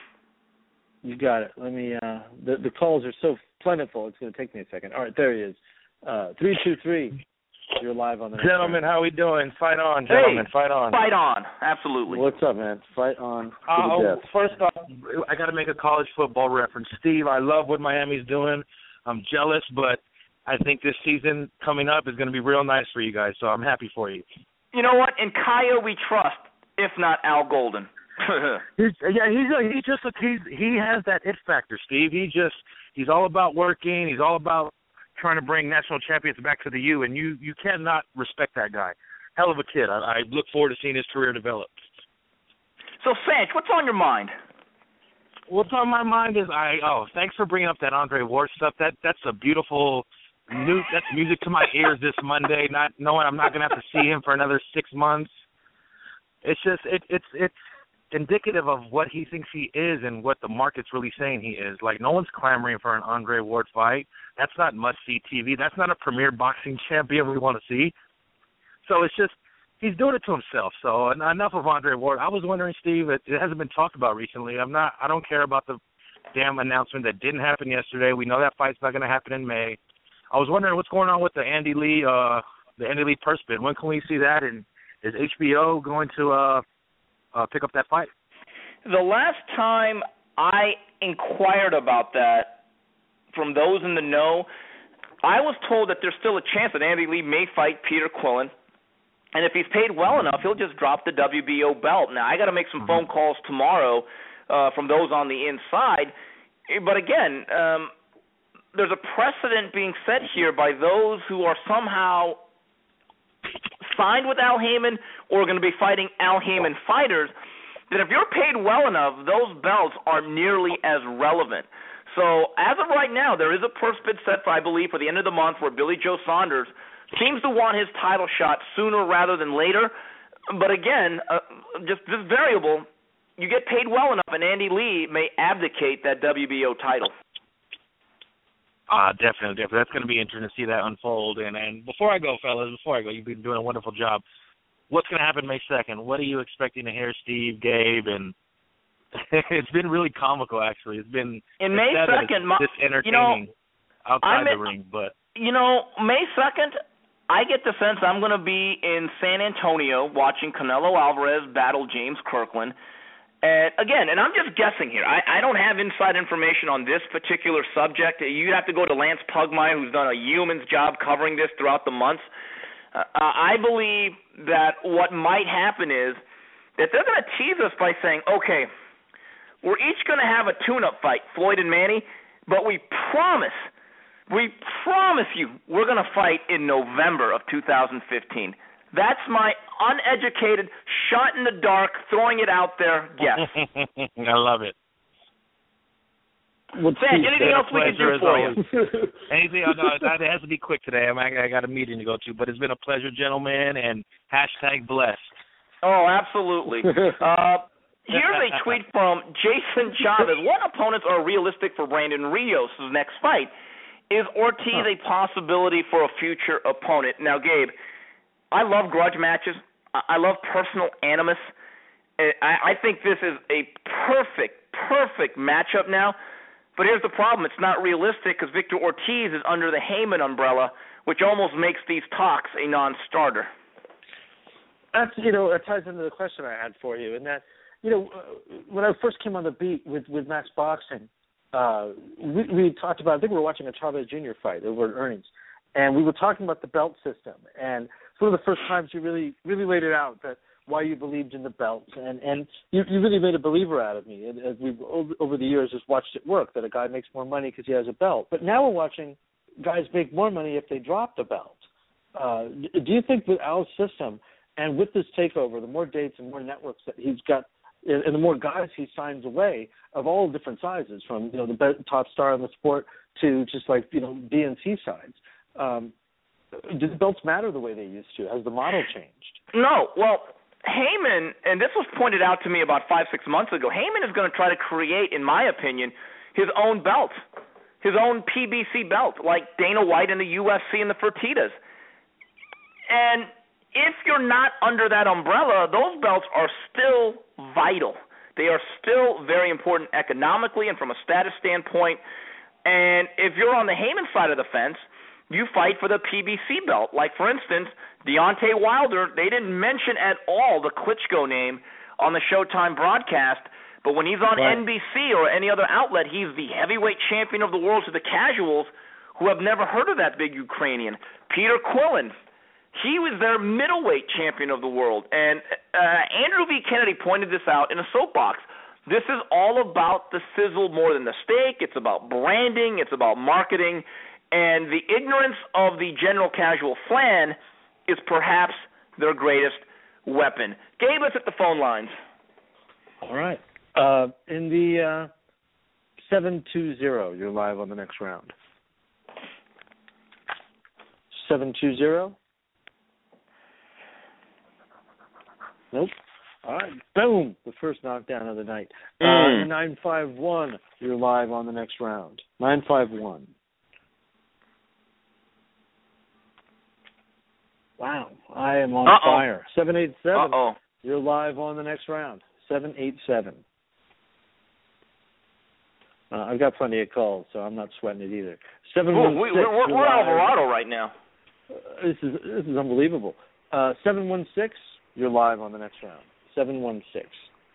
C: You got it. Let me... Uh, the, the calls are so plentiful, it's going to take me a second. All right, there he is. Uh, three two three. You're live on the...
F: Gentlemen, how we doing? Fight on, gentlemen.
B: Hey,
F: fight on.
B: Fight on. Absolutely.
C: What's up, man? Fight on.
F: Uh, oh, first off, I got to make a college football reference. Steve, I love what Miami's doing. I'm jealous, but I think this season coming up is going to be real nice for you guys, so I'm happy for you.
B: You know what? In Kaya we trust, if not Al Golden.
F: he's, yeah, he's a, he's just a, he's he has that it factor, Steve. He just he's all about working. He's all about trying to bring national champions back to the U, and you you cannot respect that guy. Hell of a kid. I, I look forward to seeing his career develop.
B: So, Sanch, what's on your mind?
F: What's on my mind is I oh thanks for bringing up that Andre Ward stuff. That that's a beautiful new that's music to my ears this Monday. Not knowing I'm not gonna have to see him for another six months. It's just it it's it's indicative of what he thinks he is and what the market's really saying he is. Like, no one's clamoring for an Andre Ward fight. That's not must-see T V. That's not a premier boxing champion we want to see. So it's just he's doing it to himself. So enough of Andre Ward. I was wondering, Steve, it, it hasn't been talked about recently. I'm not. I don't care about the damn announcement that didn't happen yesterday. We know that fight's not going to happen in May. I was wondering what's going on with the Andy Lee, uh, the Andy Lee purse bid. When can we see that? And is H B O going to uh, uh, pick up that fight?
B: The last time I inquired about that from those in the know, I was told that there's still a chance that Andy Lee may fight Peter Quillen. And if he's paid well enough, he'll just drop the W B O belt. Now, I got to make some phone calls tomorrow uh, from those on the inside. But again, um, there's a precedent being set here by those who are somehow signed with Al Haymon or going to be fighting Al Haymon fighters, that if you're paid well enough, those belts are nearly as relevant. So as of right now, there is a purse bid set, for, I believe, for the end of the month where Billy Joe Saunders seems to want his title shot sooner rather than later. But again, uh, just this variable, you get paid well enough, and Andy Lee may abdicate that W B O title.
F: Ah, uh, definitely, definitely. That's going to be interesting to see that unfold. And, and before I go, fellas, before I go, you've been doing a wonderful job. What's going to happen May second? What are you expecting to hear, Steve, Gabe? And it's been really comical, actually. It's been
B: in May second.
F: This entertaining you know, outside I'm the ring, but
B: you know, May second, I get the sense I'm going to be in San Antonio watching Canelo Alvarez battle James Kirkland. And again, and I'm just guessing here. I, I don't have inside information on this particular subject. You'd have to go to Lance Pugmire, who's done a yeoman's job covering this throughout the months. Uh, I believe that what might happen is that they're going to tease us by saying, okay, we're each going to have a tune-up fight, Floyd and Manny, but we promise, we promise you we're going to fight in November of two thousand fifteen. That's my uneducated, shot in the dark, throwing it out there guess.
F: I love it.
C: What's
B: Fan, anything else we can do for you?
F: Anything? Oh, no, it has to be quick today. I, I got a meeting to go to, but it's been a pleasure, gentlemen, and hashtag blessed.
B: Oh, absolutely. uh, here's a tweet from Jason Chavez. What opponents are realistic for Brandon Rios' next fight? Is Ortiz a possibility for a future opponent? Now, Gabe, I love grudge matches. I love personal animus. I think this is a perfect, perfect matchup now. But here's the problem. It's not realistic because Victor Ortiz is under the Heyman umbrella, which almost makes these talks a non-starter.
C: That's, you know, it ties into the question I had for you, and that, you know, when I first came on the beat with, with Max Boxing, uh, we, we talked about, I think we were watching a Chavez Junior fight over at Earnings, and we were talking about the belt system, and it's one of the first times you really, really laid it out, that why you believed in the belts, and and you, you really made a believer out of me. And as we've over, over the years just watched it work, that a guy makes more money because he has a belt. But now we're watching guys make more money if they drop the belt. Uh, do you think with Al's system and with this takeover, the more dates and more networks that he's got, and the more guys he signs away of all different sizes, from you know the top star in the sport to just like you know D N C sides, um, do the belts matter the way they used to? Has the model changed?
B: No. Well, Heyman, and this was pointed out to me about five, six months ago, Heyman is going to try to create, in my opinion, his own belt, his own P B C belt, like Dana White and the U F C and the Fertittas. And if you're not under that umbrella, those belts are still vital. They are still very important economically and from a status standpoint. And if you're on the Heyman side of the fence, you fight for the P B C belt. Like, for instance, Deontay Wilder, they didn't mention at all the Klitschko name on the Showtime broadcast, but when he's on
C: right.
B: N B C or any other outlet, he's the heavyweight champion of the world to the casuals who have never heard of that big Ukrainian. Peter Quillen, he was their middleweight champion of the world. And uh, Andrew V. Kennedy pointed this out in a soapbox. This is all about the sizzle more than the steak. It's about branding. It's about marketing. And the ignorance of the general casual fan is perhaps their greatest weapon. Gabe, let's hit the phone lines.
C: All right. Uh, in the uh, seven two zero, you're live on the next round. seven two zero? Nope. All right. Boom. The first knockdown of the night.
B: Mm.
C: Uh, nine five one, you're live on the next round. nine five one. Wow, I am on
B: Uh-oh.
C: fire. seven eight seven,
B: Uh-oh.
C: you're live on the next round. seven eight seven. Uh, I've got plenty of calls, so I'm not sweating it either. seven one six,
B: Ooh, we, we're we're Alvarado right now.
C: Uh, this is this is unbelievable. Uh, seven one six, you're live on the next round. seven one six.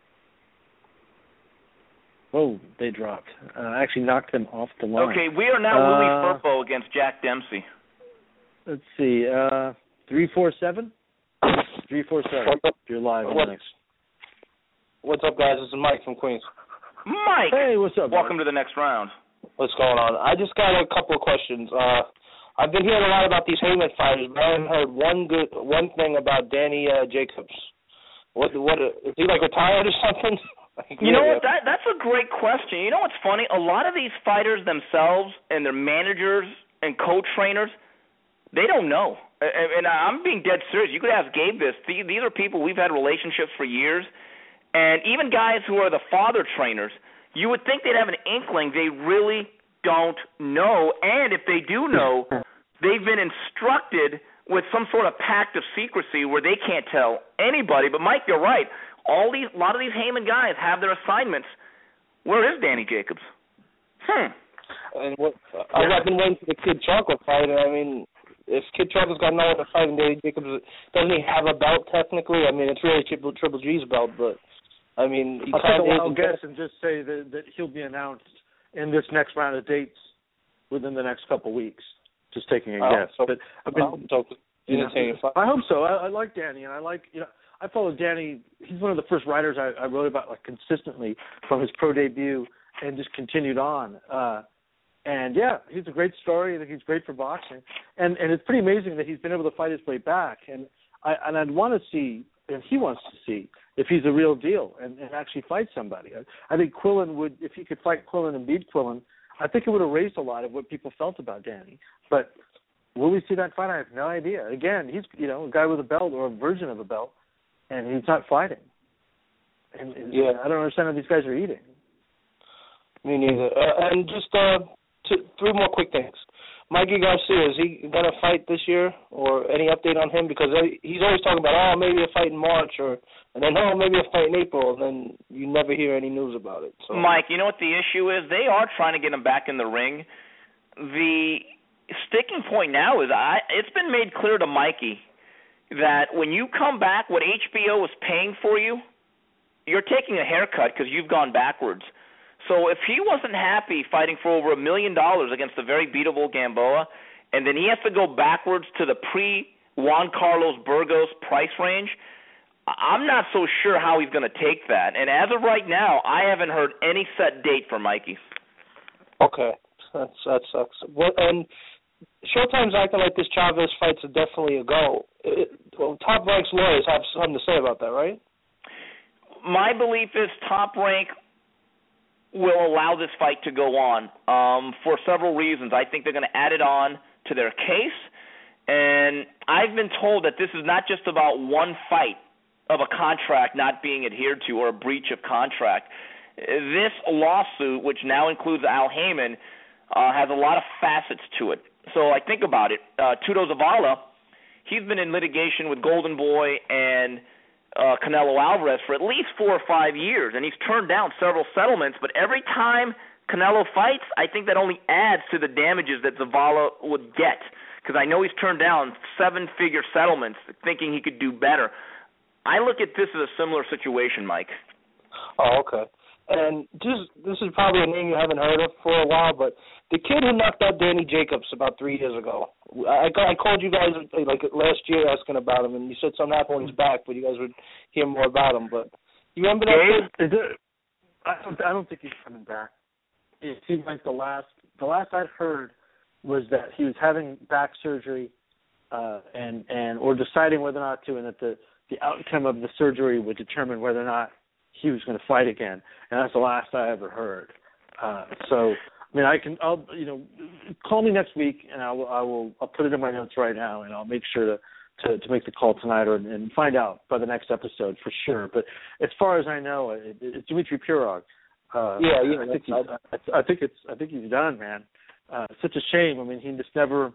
C: Oh, they dropped. Uh, I actually knocked them off the line.
B: Okay, we are now
C: uh,
B: Louis Firpo against Jack Dempsey.
C: Let's see. Uh, three four seven? three four seven. You're live on
G: what,
C: the next.
G: What's up, guys? This is Mike from Queens.
B: Mike!
C: Hey, what's up,
B: Welcome
C: Mike?
B: to the next round.
G: What's going on? I just got a couple of questions. Uh, I've been hearing a lot about these Heyman fighters, but I haven't heard one good one thing about Danny uh, Jacobs. What? What? Is he like retired or something?
B: You know what? That that's a great question. You know what's funny? A lot of these fighters themselves and their managers and co-trainers, they don't know. And I'm being dead serious. You could ask Gabe this. These are people we've had relationships for years, and even guys who are the father trainers, you would think they'd have an inkling. They really don't know. And if they do know, they've been instructed with some sort of pact of secrecy where they can't tell anybody. But, Mike, you're right. All these, a lot of these Heyman guys have their assignments. Where is Danny Jacobs? Hmm.
G: And what? I've been waiting for the Kid Chocolate fight. I mean, if Kid Chocolate's got no one to fight, and Danny Jacobs doesn't he have a belt technically? I mean, it's really Triple Triple G's belt, but I mean, he
C: I'll take a wild
G: is,
C: guess and just say that, that he'll be announced in this next round of dates within the next couple of weeks. Just taking a
G: oh,
C: guess,
G: so,
C: but I've been.
G: Oh, so,
C: You know, I hope so. I, I like Danny, and I like you know I follow Danny. He's one of the first writers I, I wrote about like consistently from his pro debut and just continued on. Uh, and yeah, he's a great story. I think he's great for boxing, and and it's pretty amazing that he's been able to fight his way back. And I and I'd want to see, and he wants to see, if he's a real deal and, and actually fight somebody. I, I think Quillen would, if he could fight Quillen and beat Quillen, I think it would erase a lot of what people felt about Danny. But will we see that fight? I have no idea. Again, he's you know a guy with a belt or a version of a belt, and he's not fighting. And, and
G: yeah,
C: I don't understand how these guys are eating.
G: Me neither. Uh, and just uh, two, three more quick things. Mikey Garcia, is he going to fight this year, or any update on him? Because he's always talking about, oh, maybe a fight in March, or and then, oh, maybe a fight in April, and then you never hear any news about it. So.
B: Mike, you know what the issue is? They are trying to get him back in the ring. The sticking point now is I. It's been made clear to Mikey that when you come back, what H B O is paying for you, you're taking a haircut because you've gone backwards. So if he wasn't happy fighting for over a million dollars against the very beatable Gamboa, and then he has to go backwards to the pre-Juan Carlos Burgos price range, I'm not so sure how he's going to take that. And as of right now, I haven't heard any set date for Mikey.
G: Okay, That's, that sucks. What, and Showtime's acting like this Chavez fight's definitely a go. It, well, Top Rank's lawyers have something to say about that, right?
B: My belief is Top Rank will allow this fight to go on um, for several reasons. I think they're going to add it on to their case, and I've been told that this is not just about one fight of a contract not being adhered to or a breach of contract. This lawsuit, which now includes Al Haymon, uh, has a lot of facets to it. So I think about it. Uh, Tudo Zavala, he's been in litigation with Golden Boy and Uh, Canelo Alvarez for at least four or five years, and he's turned down several settlements, but every time Canelo fights, I think that only adds to the damages that Zavala would get, because I know he's turned down seven-figure settlements thinking he could do better. I look at this as a similar situation, Mike.
G: Oh, okay. And just this is probably a name you haven't heard of for a while, but the kid who knocked out Danny Jacobs about three years ago, I, I called you guys like last year asking about him, and you said something happened when he's back, but you guys would hear more about him. But you remember that kid?
C: Is it, I don't. I don't think he's coming back. It seems like the last the last I'd heard was that he was having back surgery, uh, and and or deciding whether or not to, and that the the outcome of the surgery would determine whether or not he was going to fight again, and that's the last I ever heard. Uh, so, I mean, I can, I'll, you know, call me next week, and I will, I will, I'll put it in my notes right now, and I'll make sure to, to, to make the call tonight, or and find out by the next episode for sure. But as far as I know, it, it's Dmitry Pirog. Uh,
G: yeah, yeah.
C: I think he's, I, I think it's, I think he's done, man. Uh, such a shame. I mean, he just never,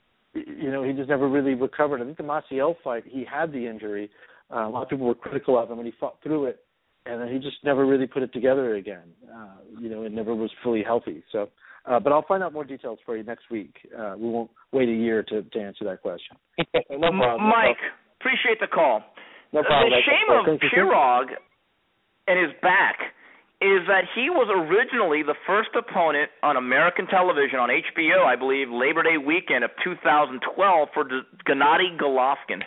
C: you know, he just never really recovered. I think the Maciel fight, he had the injury. Uh, a lot of people were critical of him, and he fought through it. And then he just never really put it together again. Uh, you know, it never was fully healthy. So, uh, but I'll find out more details for you next week. Uh, we won't wait a year to, to answer that question.
G: no problem.
B: Mike, appreciate the call.
G: No problem.
B: The shame of Pirog and his back is that he was originally the first opponent on American television on H B O, I believe, Labor Day weekend of two thousand twelve for Gennady Golovkin.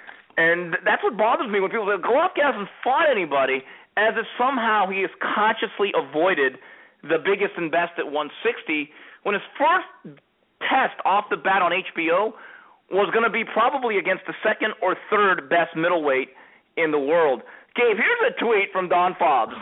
B: And that's what bothers me when people say, Golovkin hasn't fought anybody, as if somehow he has consciously avoided the biggest and best at one sixty, when his first test off the bat on H B O was going to be probably against the second or third best middleweight in the world. Gabe, here's a tweet from Don Fobbs.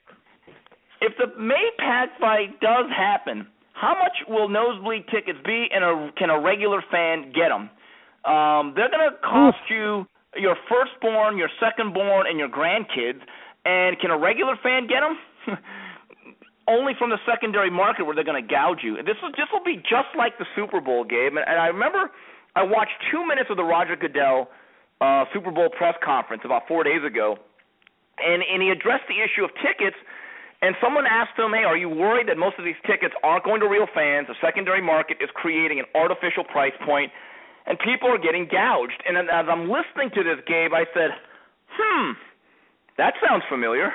B: If the May Pac fight does happen, how much will nosebleed tickets be, and a, can a regular fan get them? Um, they're going to cost you your firstborn, your secondborn, and your grandkids. And can a regular fan get them? Only from the secondary market where they're going to gouge you. This will, this will be just like the Super Bowl, Gabe. And, and I remember I watched two minutes of the Roger Goodell uh, Super Bowl press conference about four days ago, and, and he addressed the issue of tickets. And someone asked him, hey, are you worried that most of these tickets aren't going to real fans? The secondary market is creating an artificial price point, and people are getting gouged. And as I'm listening to this, Gabe, I said, hmm, that sounds familiar.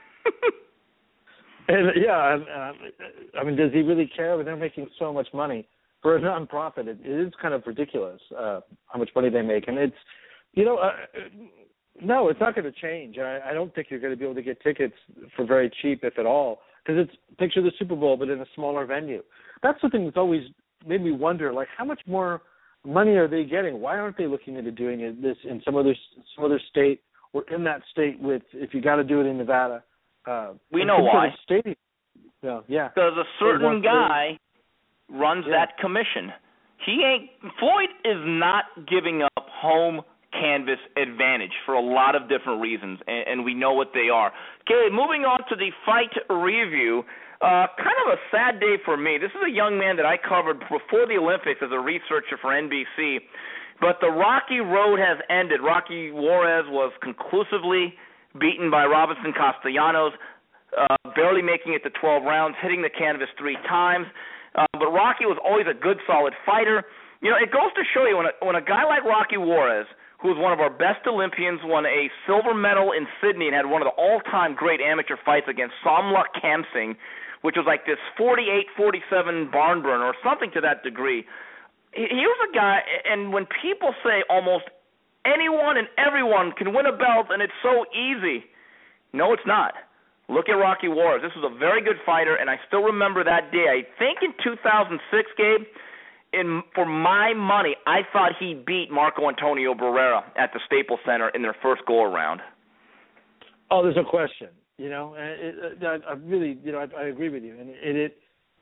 C: and, yeah, uh, I mean, does he really care? I mean, they're making so much money. For a nonprofit, it, it is kind of ridiculous uh, how much money they make. And it's, you know, uh, No, it's not going to change. I, I don't think you're going to be able to get tickets for very cheap, if at all, because it's picture the Super Bowl but in a smaller venue. That's the thing that's always made me wonder, like, how much more money are they getting? Why aren't they looking into doing it, this in some other some other state or in that state with, if you got to do it in Nevada? Uh,
B: we know why.
C: Stadium. No, yeah.
B: Because a certain guy runs
C: yeah.
B: that commission. He ain't Floyd is not giving up home canvas advantage for a lot of different reasons, and, and we know what they are. Okay, moving on to the fight review. Uh, kind of a sad day for me. This is a young man that I covered before the Olympics as a researcher for N B C, but the rocky road has ended. Rocky Juarez was conclusively beaten by Robinson Castellanos, uh, barely making it to twelve rounds, hitting the canvas three times. Uh, but Rocky was always a good, solid fighter. You know, it goes to show you when a, when a guy like Rocky Juarez, who was one of our best Olympians, won a silver medal in Sydney and had one of the all-time great amateur fights against Somluck Kamsing, which was like this forty-eight forty-seven barn burner or something to that degree. He, he was a guy, and when people say almost anyone and everyone can win a belt and it's so easy, no, it's not. Look at Rocky Juarez. This was a very good fighter, and I still remember that day. I think in two thousand six, Gabe, in for my money, I thought he beat Marco Antonio Barrera at the Staples Center in their first go-around.
C: Oh, there's no question. You know, and it, it, I really, you know, I, I agree with you. And it, it,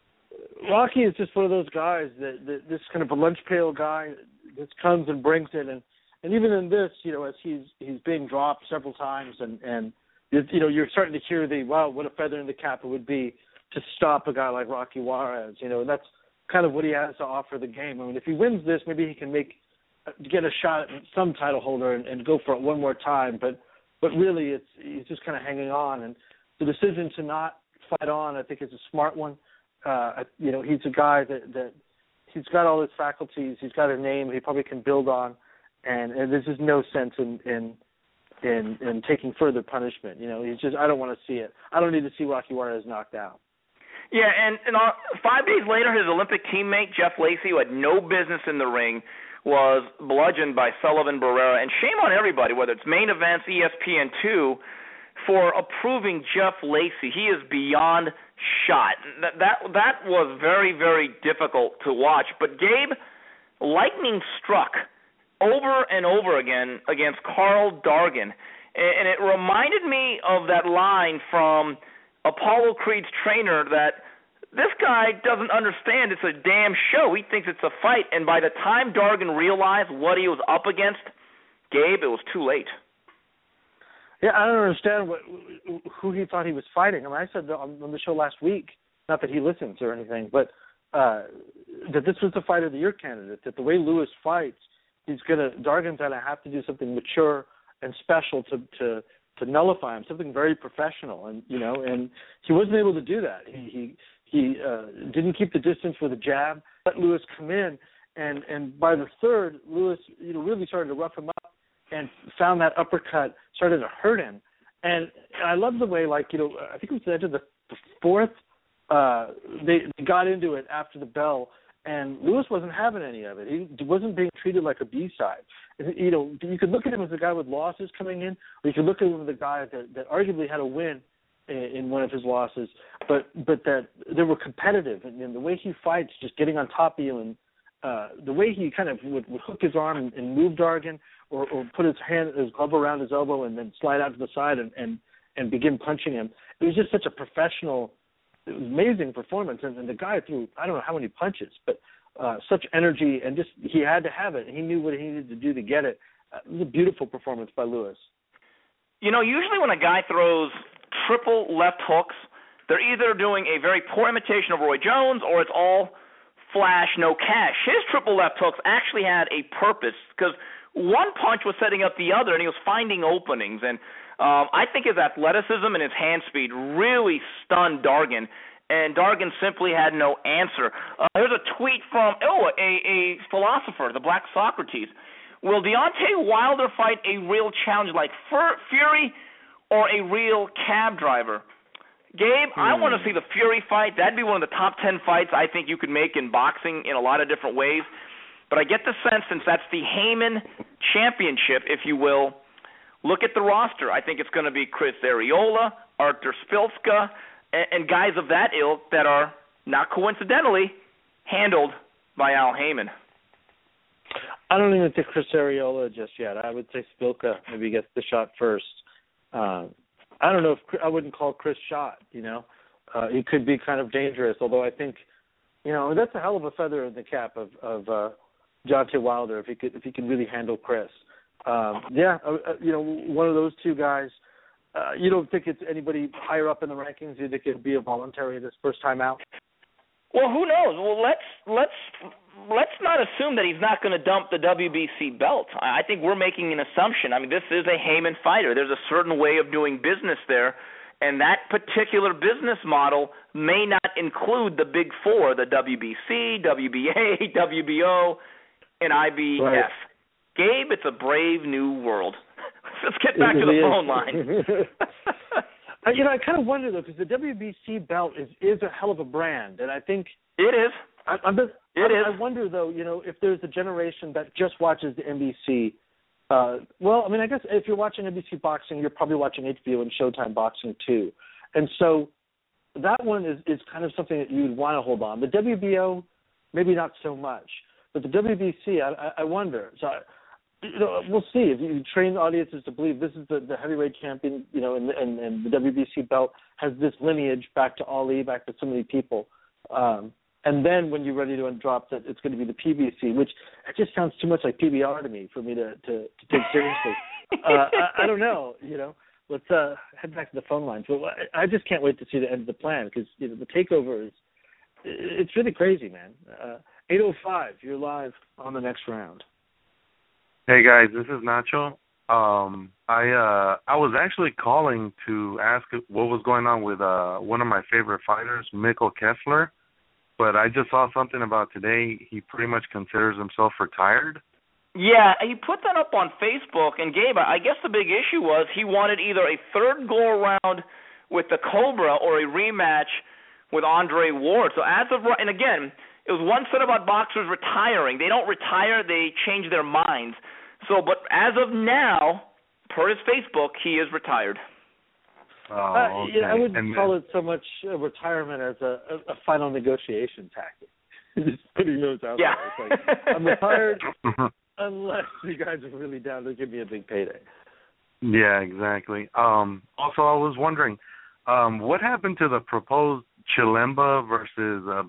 C: Rocky is just one of those guys that, that this kind of a lunch pail guy that comes and brings it, and and even in this, you know, as he's he's being dropped several times, and and you know, you're starting to hear the wow, what a feather in the cap it would be to stop a guy like Rocky Juarez. You know, and that's kind of what he has to offer the game. I mean, if he wins this, maybe he can make get a shot at some title holder and, and go for it one more time, but. But really, it's he's just kind of hanging on, and the decision to not fight on, I think, is a smart one. Uh, you know, he's a guy that, that he's got all his faculties, he's got a name he probably can build on, and, and there's just no sense in, in in in taking further punishment. You know, he's just I don't want to see it. I don't need to see Rocky Juarez knocked out.
B: Yeah, and, and uh, five days later, his Olympic teammate Jeff Lacey, who had no business in the ring, was bludgeoned by Sullivan Barrera. And shame on everybody, whether it's Main Events, E S P N two, for approving Jeff Lacey. He is beyond shot. That that, that was very, very difficult to watch. But Gabe, lightning struck over and over again against Carl Dargan. And it reminded me of that line from Apollo Creed's trainer that this guy doesn't understand it's a damn show. He thinks it's a fight. And by the time Dargan realized what he was up against, Gabe, it was too late.
C: Yeah, I don't understand what, who he thought he was fighting. I mean, I said on the show last week, not that he listens or anything, but uh, that this was the fight of the year candidate, that the way Lewis fights, he's gonna Dargan's going to have to do something mature and special to, to to nullify him, something very professional, and you know, and he wasn't able to do that. He he he uh, didn't keep the distance with a jab, let Lewis come in, and and by the third, Lewis you know really started to rough him up and found that uppercut started to hurt him, and, and I love the way like you know I think it was the end of the, the fourth, uh, they, they got into it after the bell. And Lewis wasn't having any of it. He wasn't being treated like a B-side. You know, you could look at him as a guy with losses coming in, or you could look at him as a guy that, that arguably had a win in, in one of his losses, but but that they were competitive. And, and the way he fights, just getting on top of you, and uh, the way he kind of would, would hook his arm and, and move Dargan, or, or put his hand, his glove around his elbow, and then slide out to the side and, and, and begin punching him. It was just such a professional. It was amazing performance, and, and the guy threw I don't know how many punches, but uh, such energy, and just he had to have it. He knew what he needed to do to get it. Uh, it was a beautiful performance by Lewis.
B: You know, usually when a guy throws triple left hooks, they're either doing a very poor imitation of Roy Jones, or it's all flash, no cash. His triple left hooks actually had a purpose, because one punch was setting up the other, and he was finding openings, and Um, I think his athleticism and his hand speed really stunned Dargan, and Dargan simply had no answer. Uh, here's a tweet from oh, a, a philosopher, the Black Socrates. Will Deontay Wilder fight a real challenge like Fur- Fury or a real cab driver? Gabe, hmm. I want to see the Fury fight. That'd be one of the top ten fights I think you could make in boxing in a lot of different ways. But I get the sense, since that's the Heyman Championship, if you will, look at the roster. I think it's going to be Chris Arreola, Artur Szpilka, and, and guys of that ilk that are, not coincidentally, handled by Al Heyman.
C: I don't even think Chris Arreola just yet. I would say Szpilka maybe gets the shot first. Uh, I don't know if I wouldn't call Chris shot. You know, uh, he could be kind of dangerous. Although I think, you know, that's a hell of a feather in the cap of of uh, Deontay Wilder if he could if he can really handle Chris. Um, yeah, uh, you know, one of those two guys. Uh, you don't think it's anybody higher up in the rankings? You think it'd be a voluntary this first time out?
B: Well, who knows? Well, let's let's let's not assume that he's not going to dump the W B C belt. I think we're making an assumption. I mean, this is a Heyman fighter. There's a certain way of doing business there, and that particular business model may not include the big four: the W B C, W B A, W B O, and I B F. Right. Gabe, it's a brave new world. Let's get back
C: it
B: to the
C: is.
B: phone line.
C: You know, I kind of wonder, though, because the W B C belt is, is a hell of a brand, and I think...
B: It is.
C: I, I'm just,
B: it
C: I,
B: is.
C: I wonder, though, you know, if there's a generation that just watches the N B C. Uh, well, I mean, I guess if you're watching N B C boxing, you're probably watching H B O and Showtime boxing, too. And so that one is, is kind of something that you'd want to hold on. The W B O, maybe not so much. But the W B C, I, I, I wonder. So... I, You know, we'll see. If you train audiences to believe this is the, the heavyweight champion, you know, and, and, and the W B C belt has this lineage back to Ali, back to so many people. Um, and then when you're ready to drop that, it's going to be the P B C, which it just sounds too much like P B R to me for me to, to, to take seriously. uh, I, I don't know, you know. Let's uh, head back to the phone lines. But I, I just can't wait to see the end of the plan because, you know, the takeover is, it's really crazy, man. Uh, eight oh five, you're live on the next round.
H: Hey guys, this is Nacho. Um, I uh, I was actually calling to ask what was going on with uh, one of my favorite fighters, Mikkel Kessler, but I just saw something about today. He pretty much considers himself retired.
B: Yeah, he put that up on Facebook, and Gabe, I guess the big issue was he wanted either a third go-around with the Cobra or a rematch with Andre Ward. So as of right, and again, it was one said about boxers retiring. They don't retire, they change their minds. So, but as of now, per his Facebook, he is retired.
H: Oh,
C: uh,
H: okay.
C: yeah, I wouldn't
H: and
C: call
H: then,
C: it so much uh, retirement as a, a, a final negotiation tactic. Just putting those out
B: yeah.
C: there. It's like, I'm retired unless you guys are really down to give me a big payday.
H: Yeah, exactly. Um, also, I was wondering, um, what happened to the proposed Chilemba versus uh,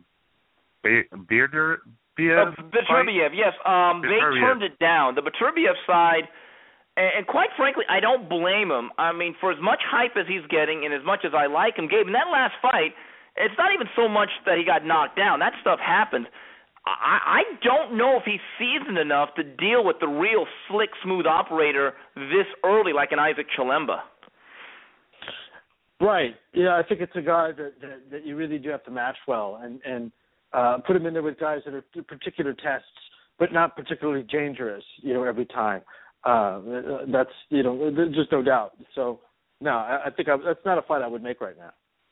H: Bearder?
B: Uh, Beterbiev, yes. Um, they turned it down. The Beterbiev side, and, and quite frankly, I don't blame him. I mean, for as much hype as he's getting and as much as I like him, Gabe, in that last fight, it's not even so much that he got knocked down. That stuff happened. I, I don't know if he's seasoned enough to deal with the real slick, smooth operator this early like an Isaac Chilemba.
C: Right. Yeah, I think it's a guy that, that, that you really do have to match well, and, and Uh, put him in there with guys that are particular tests, but not particularly dangerous, you know, every time. Uh, that's, you know, there's just no doubt. So, no, I, I think I, that's not a fight I would make right now.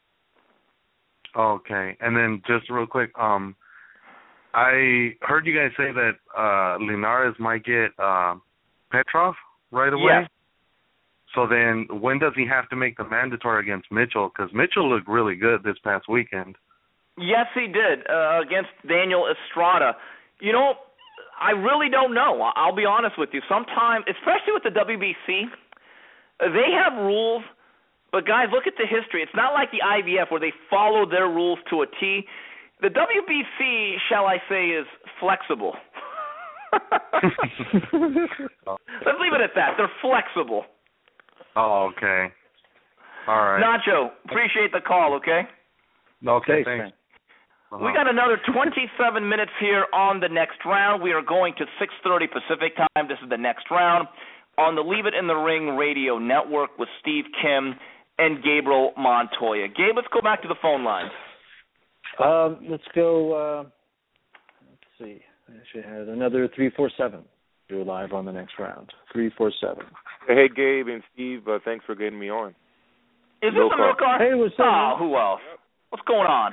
H: Okay. And then just real quick, um, I heard you guys say that uh, Linares might get uh, Petrov right away.
B: Yeah.
H: So then when does he have to make the mandatory against Mitchell? Because Mitchell looked really good this past weekend.
B: Yes, he did, uh, against Daniel Estrada. You know, I really don't know. I'll be honest with you. Sometimes, especially with the W B C, they have rules, but guys, look at the history. It's not like the I B F where they follow their rules to a T. The W B C, shall I say, is flexible. Let's leave it at that. They're flexible.
H: Oh, okay. All right.
B: Nacho, appreciate the call, okay?
H: Okay, thanks. thanks.
B: Uh-huh. We got another twenty-seven minutes here on the next round. We are going to six thirty Pacific time. This is the next round on the Leave It in the Ring radio network with Steve Kim and Gabriel Montoya. Gabe, let's go back to the phone lines.
C: Um, let's go, uh, let's see. I should have another three four seven. You're live on the next round. three four seven.
I: Hey, Gabe and Steve, uh, thanks for getting me on.
B: Is this a Milcar?
C: Hey, what's up?
B: Oh, who else? Yep. What's going on?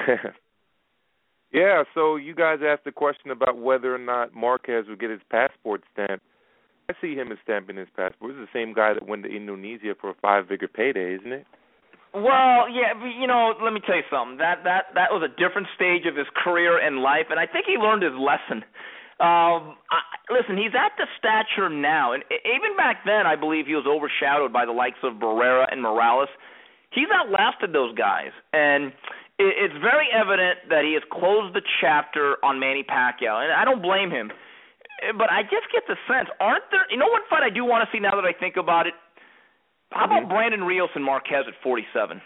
I: Yeah, so you guys asked the question about whether or not Marquez would get his passport stamp. I see him as stamping his passport. This is the same guy that went to Indonesia for a five-figure payday, isn't it?
B: Well, yeah, but, you know, let me tell you something. That that that was a different stage of his career and life, and I think he learned his lesson. Um, I, listen, he's at the stature now, and even back then, I believe he was overshadowed by the likes of Barrera and Morales. He's outlasted those guys, and it, it's very evident that he has closed the chapter on Manny Pacquiao, and I don't blame him. But I just get the sense, aren't there? You know what fight I do want to see now that I think about it? How about mm-hmm. Brandon Rios and Marquez at forty-seven?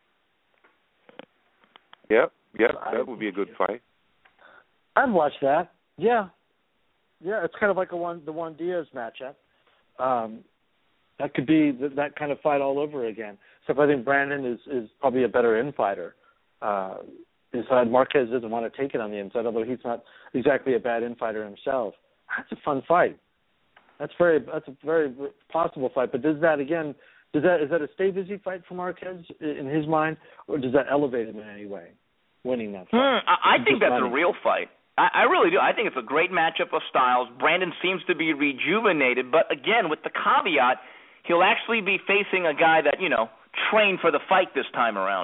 I: Yep, yep, that would be a good fight.
C: I'd watch that. Yeah, yeah, it's kind of like a one the Juan Diaz matchup. Um, that could be th- that kind of fight all over again. Except I think Brandon is, is probably a better in-fighter. Uh, inside, Marquez doesn't want to take it on the inside, although he's not exactly a bad in-fighter himself. That's a fun fight. That's very that's a very possible fight. But does that again? Does that is that a stay busy fight for Marquez in his mind, or does that elevate him in any way, winning that fight?
B: Hmm, I, I think that's money. a real fight. I, I really do. I think it's a great matchup of styles. Brandon seems to be rejuvenated, but again, with the caveat, he'll actually be facing a guy that you know trained for the fight this time around.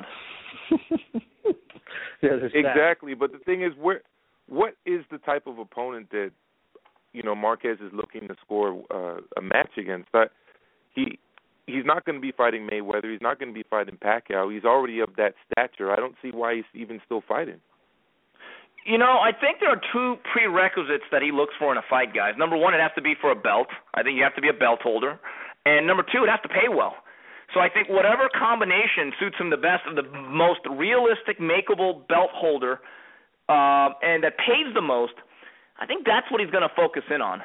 C: yeah,
I: exactly. But the thing is, where what is the type of opponent that you know Marquez is looking to score uh, a match against? That he he's not going to be fighting Mayweather. He's not going to be fighting Pacquiao. He's already of that stature. I don't see why he's even still fighting.
B: You know, I think there are two prerequisites that he looks for in a fight, guys. Number one, it has to be for a belt. I think you have to be a belt holder. And number two, it has to pay well. So I think whatever combination suits him the best of the most realistic, makeable belt holder uh, and that pays the most, I think that's what he's going to focus in on.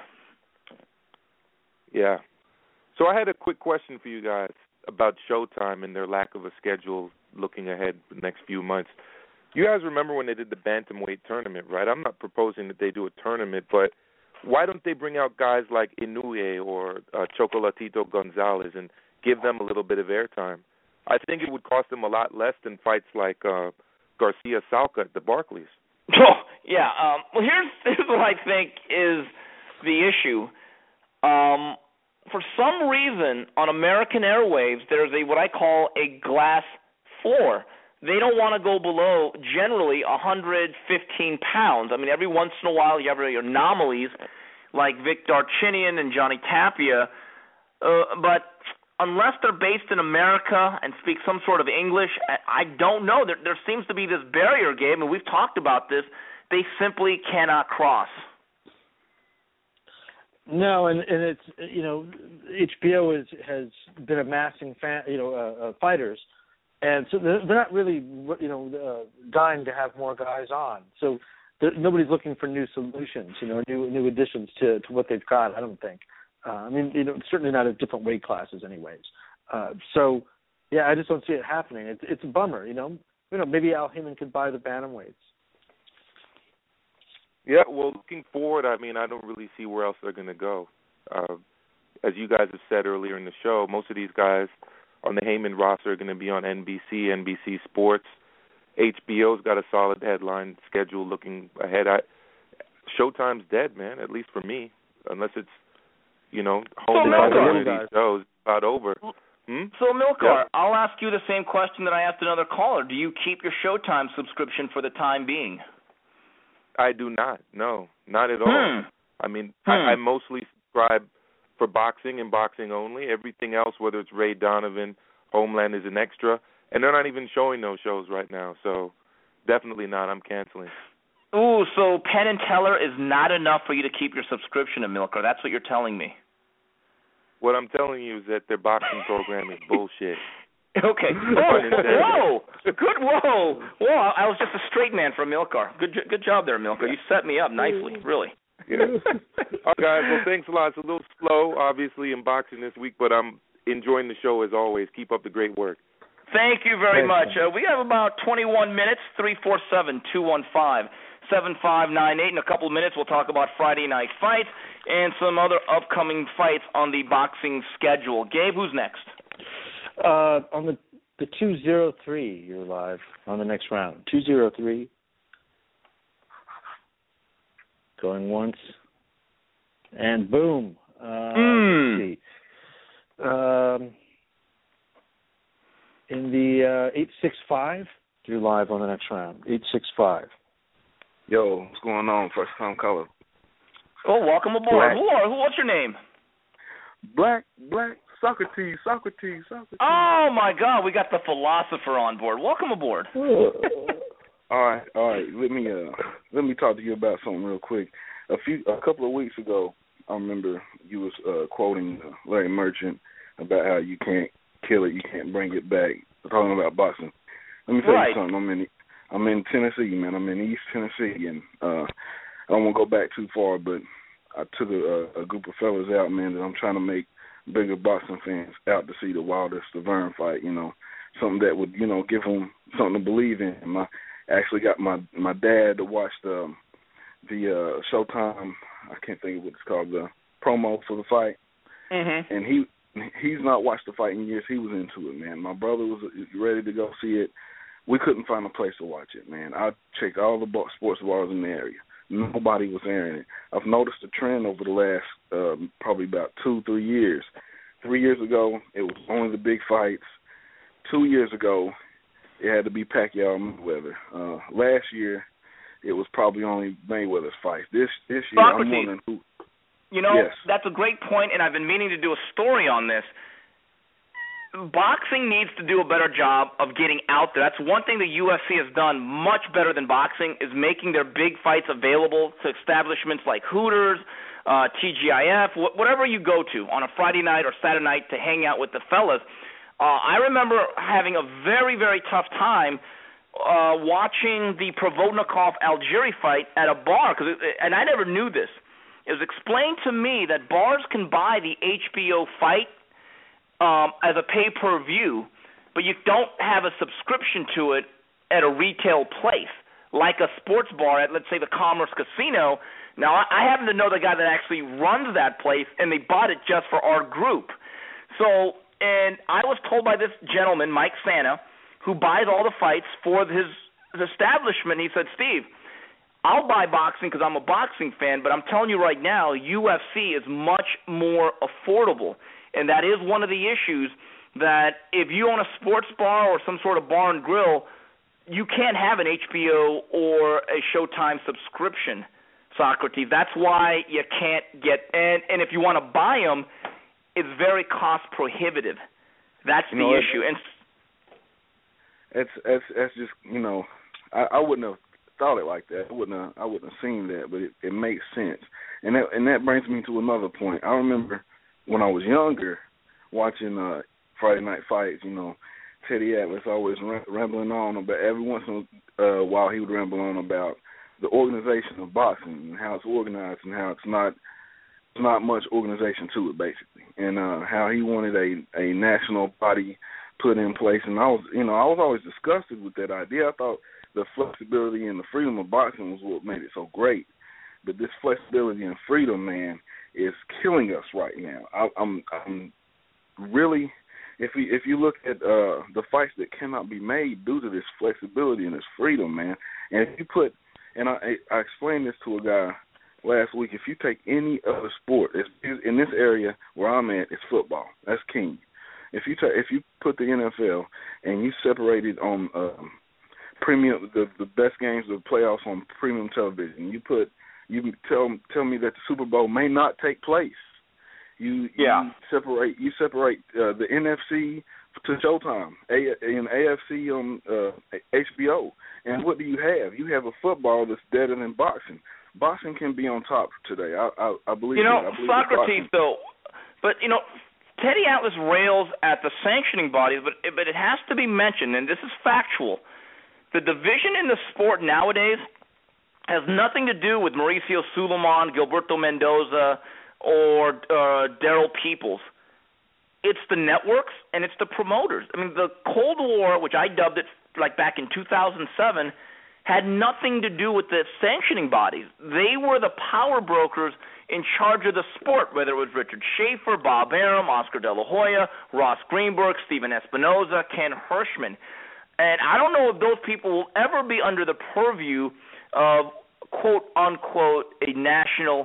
I: Yeah. So I had a quick question for you guys about Showtime and their lack of a schedule looking ahead the next few months. You guys remember when they did the bantamweight tournament, right? I'm not proposing that they do a tournament, but why don't they bring out guys like Inoue or uh, Chocolatito Gonzalez and give them a little bit of airtime? I think it would cost them a lot less than fights like uh, Garcia-Salca at the Barclays.
B: Oh, yeah. Um, well, here's, here's what I think is the issue. Um, for some reason, on American airwaves, there's a what I call a glass floor. They don't want to go below, generally, one hundred fifteen pounds. I mean, every once in a while you have anomalies like Vic Darchinyan and Johnny Tapia, uh, but unless they're based in America and speak some sort of English, I, I don't know. There, there seems to be this barrier, Gabe, and we've talked about this. They simply cannot cross.
C: No, and, and it's, you know, H B O is, has been amassing, fan, you know, uh, uh, fighters. And so they're not really, you know, uh, dying to have more guys on. So nobody's looking for new solutions, you know, new new additions to, to what they've got. I don't think. Uh, I mean, you know, certainly not at different weight classes, anyways. Uh, so, yeah, I just don't see it happening. It's it's a bummer, you know. You know, maybe Al Heyman could buy the bantamweights.
I: Yeah, well, looking forward, I mean, I don't really see where else they're going to go. Uh, as you guys have said earlier in the show, most of these guys on the Heyman roster are going to be on N B C, N B C Sports. H B O's got a solid headline schedule looking ahead. I, Showtime's dead, man, at least for me, unless it's, you know, home
B: so
I: and one of these shows, it's about over. Hmm?
B: So, Milcar,
I: yeah.
B: I'll ask you the same question that I asked another caller. Do you keep your Showtime subscription for the time being?
I: I do not, no, not at all.
B: Hmm.
I: I mean,
B: hmm.
I: I, I mostly subscribe for boxing and boxing only. Everything else, whether it's Ray Donovan, Homeland is an extra, and they're not even showing those shows right now, so definitely not. I'm canceling.
B: Ooh, so Penn and Teller is not enough for you to keep your subscription to Milcar. That's what you're telling me.
I: What I'm telling you is that their boxing program is bullshit.
B: Okay. Whoa, whoa, good, whoa, whoa! I was just a straight man from Milcar. Good, good job there, Milcar. You set me up nicely, really.
I: Yeah. All right, guys. Well, thanks a lot. It's a little slow, obviously, in boxing this week, but I'm enjoying the show as always. Keep up the great work.
B: Thank you very much. Uh, we have about twenty-one minutes. Three four seven two one five seven five nine eight. In a couple of minutes, we'll talk about Friday night fights and some other upcoming fights on the boxing schedule. Gabe, who's next?
C: Uh, on the the two zero three, you're live on the next round. Two zero three. Going once. And boom. Uh,
B: mm.
C: Let's see. Um, in the uh, eight six five, do live on the next round. eight six five.
J: Yo, what's going on? First time caller.
B: Oh, welcome aboard. Who are? Who? What's your name?
J: Black, Black, Socrates, Socrates, Socrates.
B: Oh, my God. We got the philosopher on board. Welcome aboard.
J: all right, all right. Let me uh, let me talk to you about something real quick. A few, a couple of weeks ago, I remember you was uh, quoting Larry Merchant about how you can't kill it, you can't bring it back. Talking about boxing. Let me tell
B: right.
J: you something. I'm in, I'm in Tennessee, man. I'm in East Tennessee, and uh, I don't want to go back too far, but I took a, a group of fellas out, man, that I'm trying to make bigger boxing fans out to see the Wilder Stavern fight. You know, something that would, you know, give them something to believe in. And I actually got my my dad to watch the the uh, Showtime. I can't think of what it's called, the promo for the fight.
B: Mm-hmm.
J: And he he's not watched the fight in years. He was into it, man. My brother was ready to go see it. We couldn't find a place to watch it, man. I checked all the sports bars in the area. Nobody was airing it. I've noticed a trend over the last um, probably about two, three years. Three years ago, it was only the big fights. Two years ago, it had to be Pacquiao and Mayweather. Uh, last year, it was probably only Mayweather's fights. This this year,
B: Socrates,
J: I'm wondering who.
B: You know,
J: yes.
B: That's a great point, and I've been meaning to do a story on this. Boxing needs to do a better job of getting out there. That's one thing the U F C has done much better than boxing, is making their big fights available to establishments like Hooters, uh, T G I F, wh- whatever you go to on a Friday night or Saturday night to hang out with the fellas. Uh, I remember having a very, very tough time uh, watching the Provodnikov-Algieri fight at a bar, cause it, and I never knew this. It was explained to me that bars can buy the H B O fight Um, as a pay-per-view, but you don't have a subscription to it at a retail place, like a sports bar at, let's say, the Commerce Casino. Now, I, I happen to know the guy that actually runs that place, and they bought it just for our group. So, and I was told by this gentleman, Mike Santa, who buys all the fights for his, his establishment, he said, Steve, I'll buy boxing because I'm a boxing fan, but I'm telling you right now, U F C is much more affordable. And that is one of the issues, that if you own a sports bar or some sort of bar and grill, you can't have an H B O or a Showtime subscription, Socrates. That's why you can't get – and and if you want to buy them, it's very cost prohibitive. That's
J: you
B: the
J: know,
B: issue. And
J: it's, it's, it's just, you know, I, I wouldn't have thought it like that. I wouldn't have, I wouldn't have seen that, but it, it makes sense. And that, and that brings me to another point. I remember – when I was younger, watching uh, Friday Night Fights, you know, Teddy Atlas always rambling on about, every once in a uh, while he would ramble on about the organization of boxing and how it's organized and how it's not it's not much organization to it, basically, and uh, how he wanted a, a national body put in place. And I was, you know, I was always disgusted with that idea. I thought the flexibility and the freedom of boxing was what made it so great. But this flexibility and freedom, man, is killing us right now. I, I'm, I'm really, if we, if you look at uh, the fights that cannot be made due to this flexibility and this freedom, man, and if you put, and I, I explained this to a guy last week, if you take any other sport, it's, in this area where I'm at, it's football. That's king. If you ta- if you put the N F L and you separate it on um, premium, the the best games of the playoffs on premium television, you put You tell tell me that the Super Bowl may not take place. You,
B: yeah.
J: you separate you separate uh, the N F C to Showtime, A, and A F C on uh, H B O. And what do you have? You have a football that's deader than boxing. Boxing can be on top today. I I, I believe.
B: You know,
J: I believe
B: Socrates, though, but you know, Teddy Atlas rails at the sanctioning bodies, but but it has to be mentioned, and this is factual. The division in the sport nowadays has nothing to do with Mauricio Suleiman, Gilberto Mendoza, or uh, Daryl Peoples. It's the networks and it's the promoters. I mean, the Cold War, which I dubbed it like back in two thousand seven, had nothing to do with the sanctioning bodies. They were the power brokers in charge of the sport, whether it was Richard Schaefer, Bob Arum, Oscar De La Hoya, Ross Greenberg, Steven Espinoza, Ken Hirschman. And I don't know if those people will ever be under the purview of, quote, unquote, a national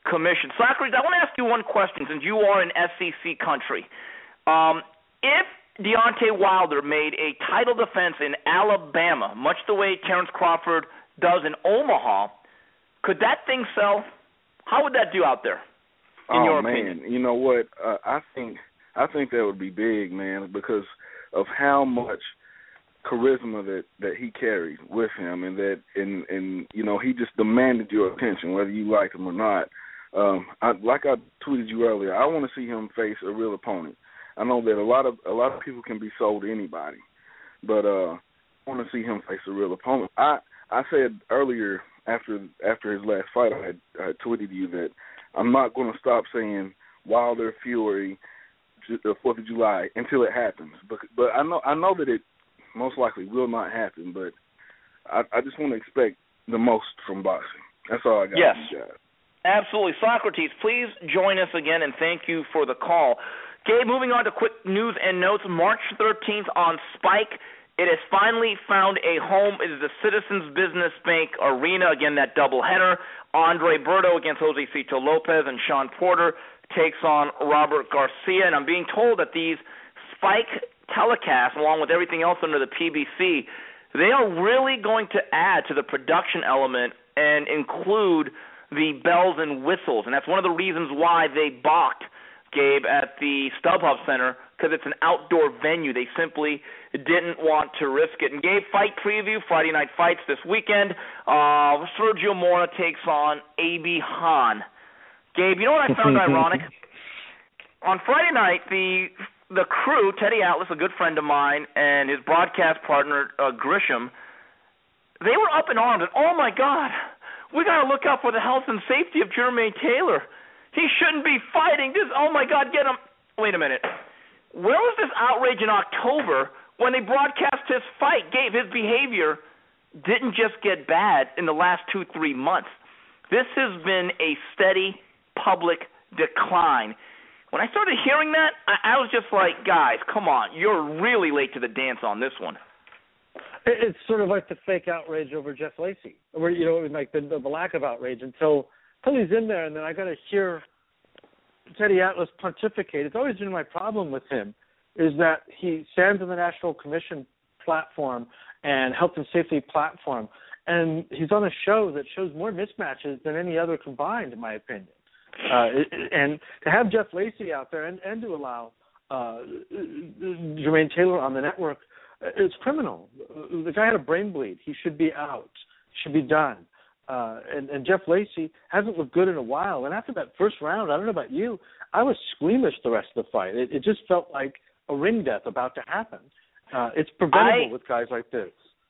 B: Commission. Socrates, I want to ask you one question since you are in S E C country. Um, if Deontay Wilder made a title defense in Alabama, much the way Terrence Crawford does in Omaha, could that thing sell? How would that do out there, in
J: oh,
B: your
J: man.
B: opinion?
J: You know what? Uh, I think I think that would be big, man, because of how much charisma that, that he carried with him, and that and and you know he just demanded your attention, whether you like him or not. Um, I, like I tweeted you earlier, I want to see him face a real opponent. I know that a lot of a lot of people can be sold to anybody, but uh, I want to see him face a real opponent. I I said earlier after after his last fight, I had, I had tweeted you that I'm not going to stop saying Wilder Fury the Fourth of July until it happens. But but I know I know that it most likely will not happen. But I, I just want to expect the most from boxing. That's all I got.
B: Yes,
J: for you guys.
B: Absolutely. Socrates, please join us again, and thank you for the call. Gabe, moving on to quick news and notes. March thirteenth on Spike. It has finally found a home. It is the Citizens Business Bank Arena. Again, that doubleheader. Andre Berto against Jose Cito Lopez, and Sean Porter takes on Robert Garcia. And I'm being told that these Spike telecasts, along with everything else under the P B C, they are really going to add to the production element and include the bells and whistles. And that's one of the reasons why they balked, Gabe, at the StubHub Center, because it's an outdoor venue. They simply didn't want to risk it. And Gabe, fight preview, Friday night fights this weekend. Uh, Sergio Mora takes on A B Han. Gabe, you know what I found ironic? On Friday night, the the crew, Teddy Atlas, a good friend of mine, and his broadcast partner, uh, Grisham, they were up in arms. And, oh, my God, we got to look out for the health and safety of Jermaine Taylor. He shouldn't be fighting this. Oh, my God, get him. Wait a minute. Where was this outrage in October when they broadcast his fight? Gabe, his behavior didn't just get bad in the last two, three months. This has been a steady public decline. When I started hearing that, I, I was just like, guys, come on. You're really late to the dance on this one.
C: It's sort of like the fake outrage over Jeff Lacy, where, you know, like the, the lack of outrage until, until he's in there, and then I got to hear Teddy Atlas pontificate. It's always been my problem with him, is that he stands on the National Commission platform and health and safety platform, and he's on a show that shows more mismatches than any other combined, in my opinion. Uh, and to have Jeff Lacy out there and, and to allow uh, Jermaine Taylor on the network, it's criminal. The guy had a brain bleed. He should be out. Should be done. Uh, and, and Jeff Lacy hasn't looked good in a while. And after that first round, I don't know about you, I was squeamish the rest of the fight. It, it just felt like a ring death about to happen. Uh, it's preventable
B: I,
C: with guys like this.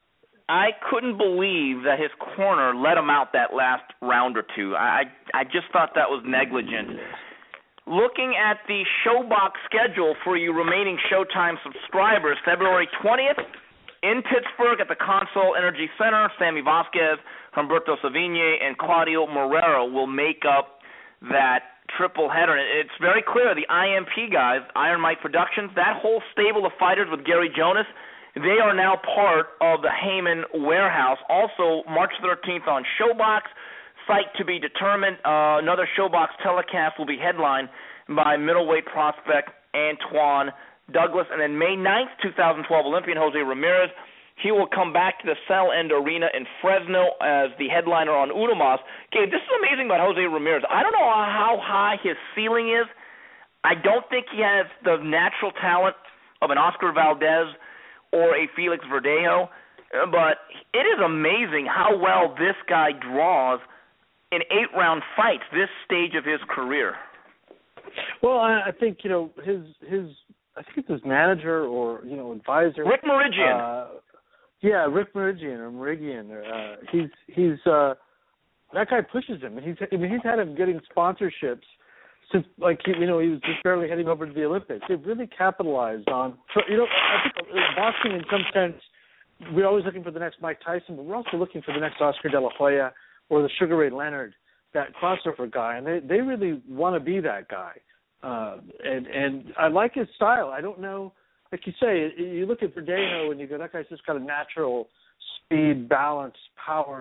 B: I couldn't believe that his corner let him out that last round or two. I I just thought that was negligent. Looking at the Showbox schedule for you remaining Showtime subscribers, February twentieth in Pittsburgh at the Consol Energy Center, Sammy Vasquez, Humberto Savigne, and Claudio Marrero will make up that triple header. It's very clear the I M P guys, Iron Mike Productions, that whole stable of fighters with Gary Jonas, they are now part of the Heyman warehouse. Also, March thirteenth on Showbox, site to be determined. Uh, another Showbox telecast will be headlined by middleweight prospect Antoine Douglas. And then May ninth, twenty twelve, Olympian Jose Ramirez. He will come back to the Cell End Arena in Fresno as the headliner on Udomas. Gabe, this is amazing about Jose Ramirez. I don't know how high his ceiling is. I don't think he has the natural talent of an Oscar Valdez or a Felix Verdejo, but it is amazing how well this guy draws in eight-round fights this stage of his career.
C: Well, I, I think, you know, his his I think it's his manager or, you know, advisor.
B: Rick Meridian.
C: Uh, yeah, Rick Meridian or Meridian. Uh, he's he's uh, that guy pushes him. He's I mean, he's had him getting sponsorships since, like, you know, he was just barely heading over to the Olympics. They've really capitalized on, you know, I think boxing in some sense, we're always looking for the next Mike Tyson, but we're also looking for the next Oscar De La Hoya or the Sugar Ray Leonard, that crossover guy, and they, they really want to be that guy. Uh, and, and I like his style. I don't know, like you say, you look at Verdejo and you go, that guy's just got a natural speed, balance, power.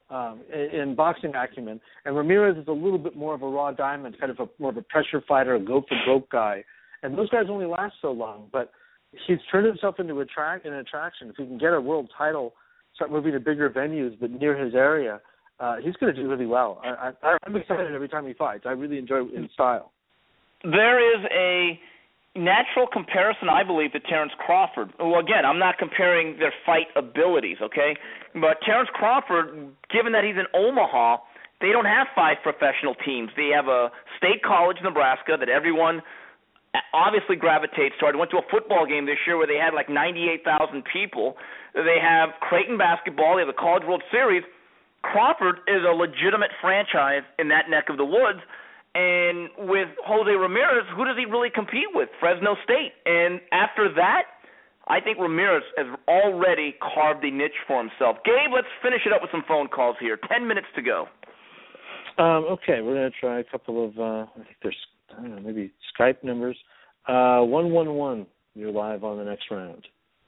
C: um, in, in boxing acumen, and Ramirez is a little bit more of a raw diamond, kind of a more of a pressure fighter, a go for broke guy. And those guys only last so long, but he's turned himself into attract an attraction. If he can get a world title, start moving to bigger venues, but near his area, uh, he's going to do really well. I, I, I'm excited every time he fights. I really enjoy his style.
B: There is a natural comparison, I believe, to Terrence Crawford. Well, again, I'm not comparing their fight abilities, okay? But Terrence Crawford, given that he's in Omaha, they don't have five professional teams. They have a state college, Nebraska, that everyone obviously gravitates toward. I went to a football game this year where they had like ninety-eight thousand people. They have Creighton basketball. They have the College World Series. Crawford is a legitimate franchise in that neck of the woods. And with Jose Ramirez, who does he really compete with? Fresno State. And after that, I think Ramirez has already carved a niche for himself. Gabe, let's finish it up with some phone calls here. Ten minutes to go.
C: Um, okay, we're going to try a couple of, uh, I think there's, I don't know, maybe Skype numbers. Uh, one one one, you're live on the next round.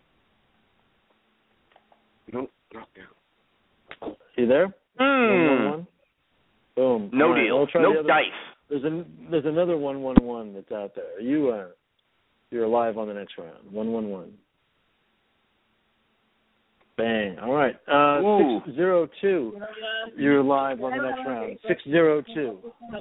J: Nope.
C: You there?
B: Mm.
C: one one one? Boom.
B: No
C: right,
B: deal.
C: We'll
B: no
C: the
B: dice.
C: There's a, there's another one one one that's out there. You are you're live on the next round. one one one. Bang. All right. Uh, six zero two. You're live on the next round. six zero two.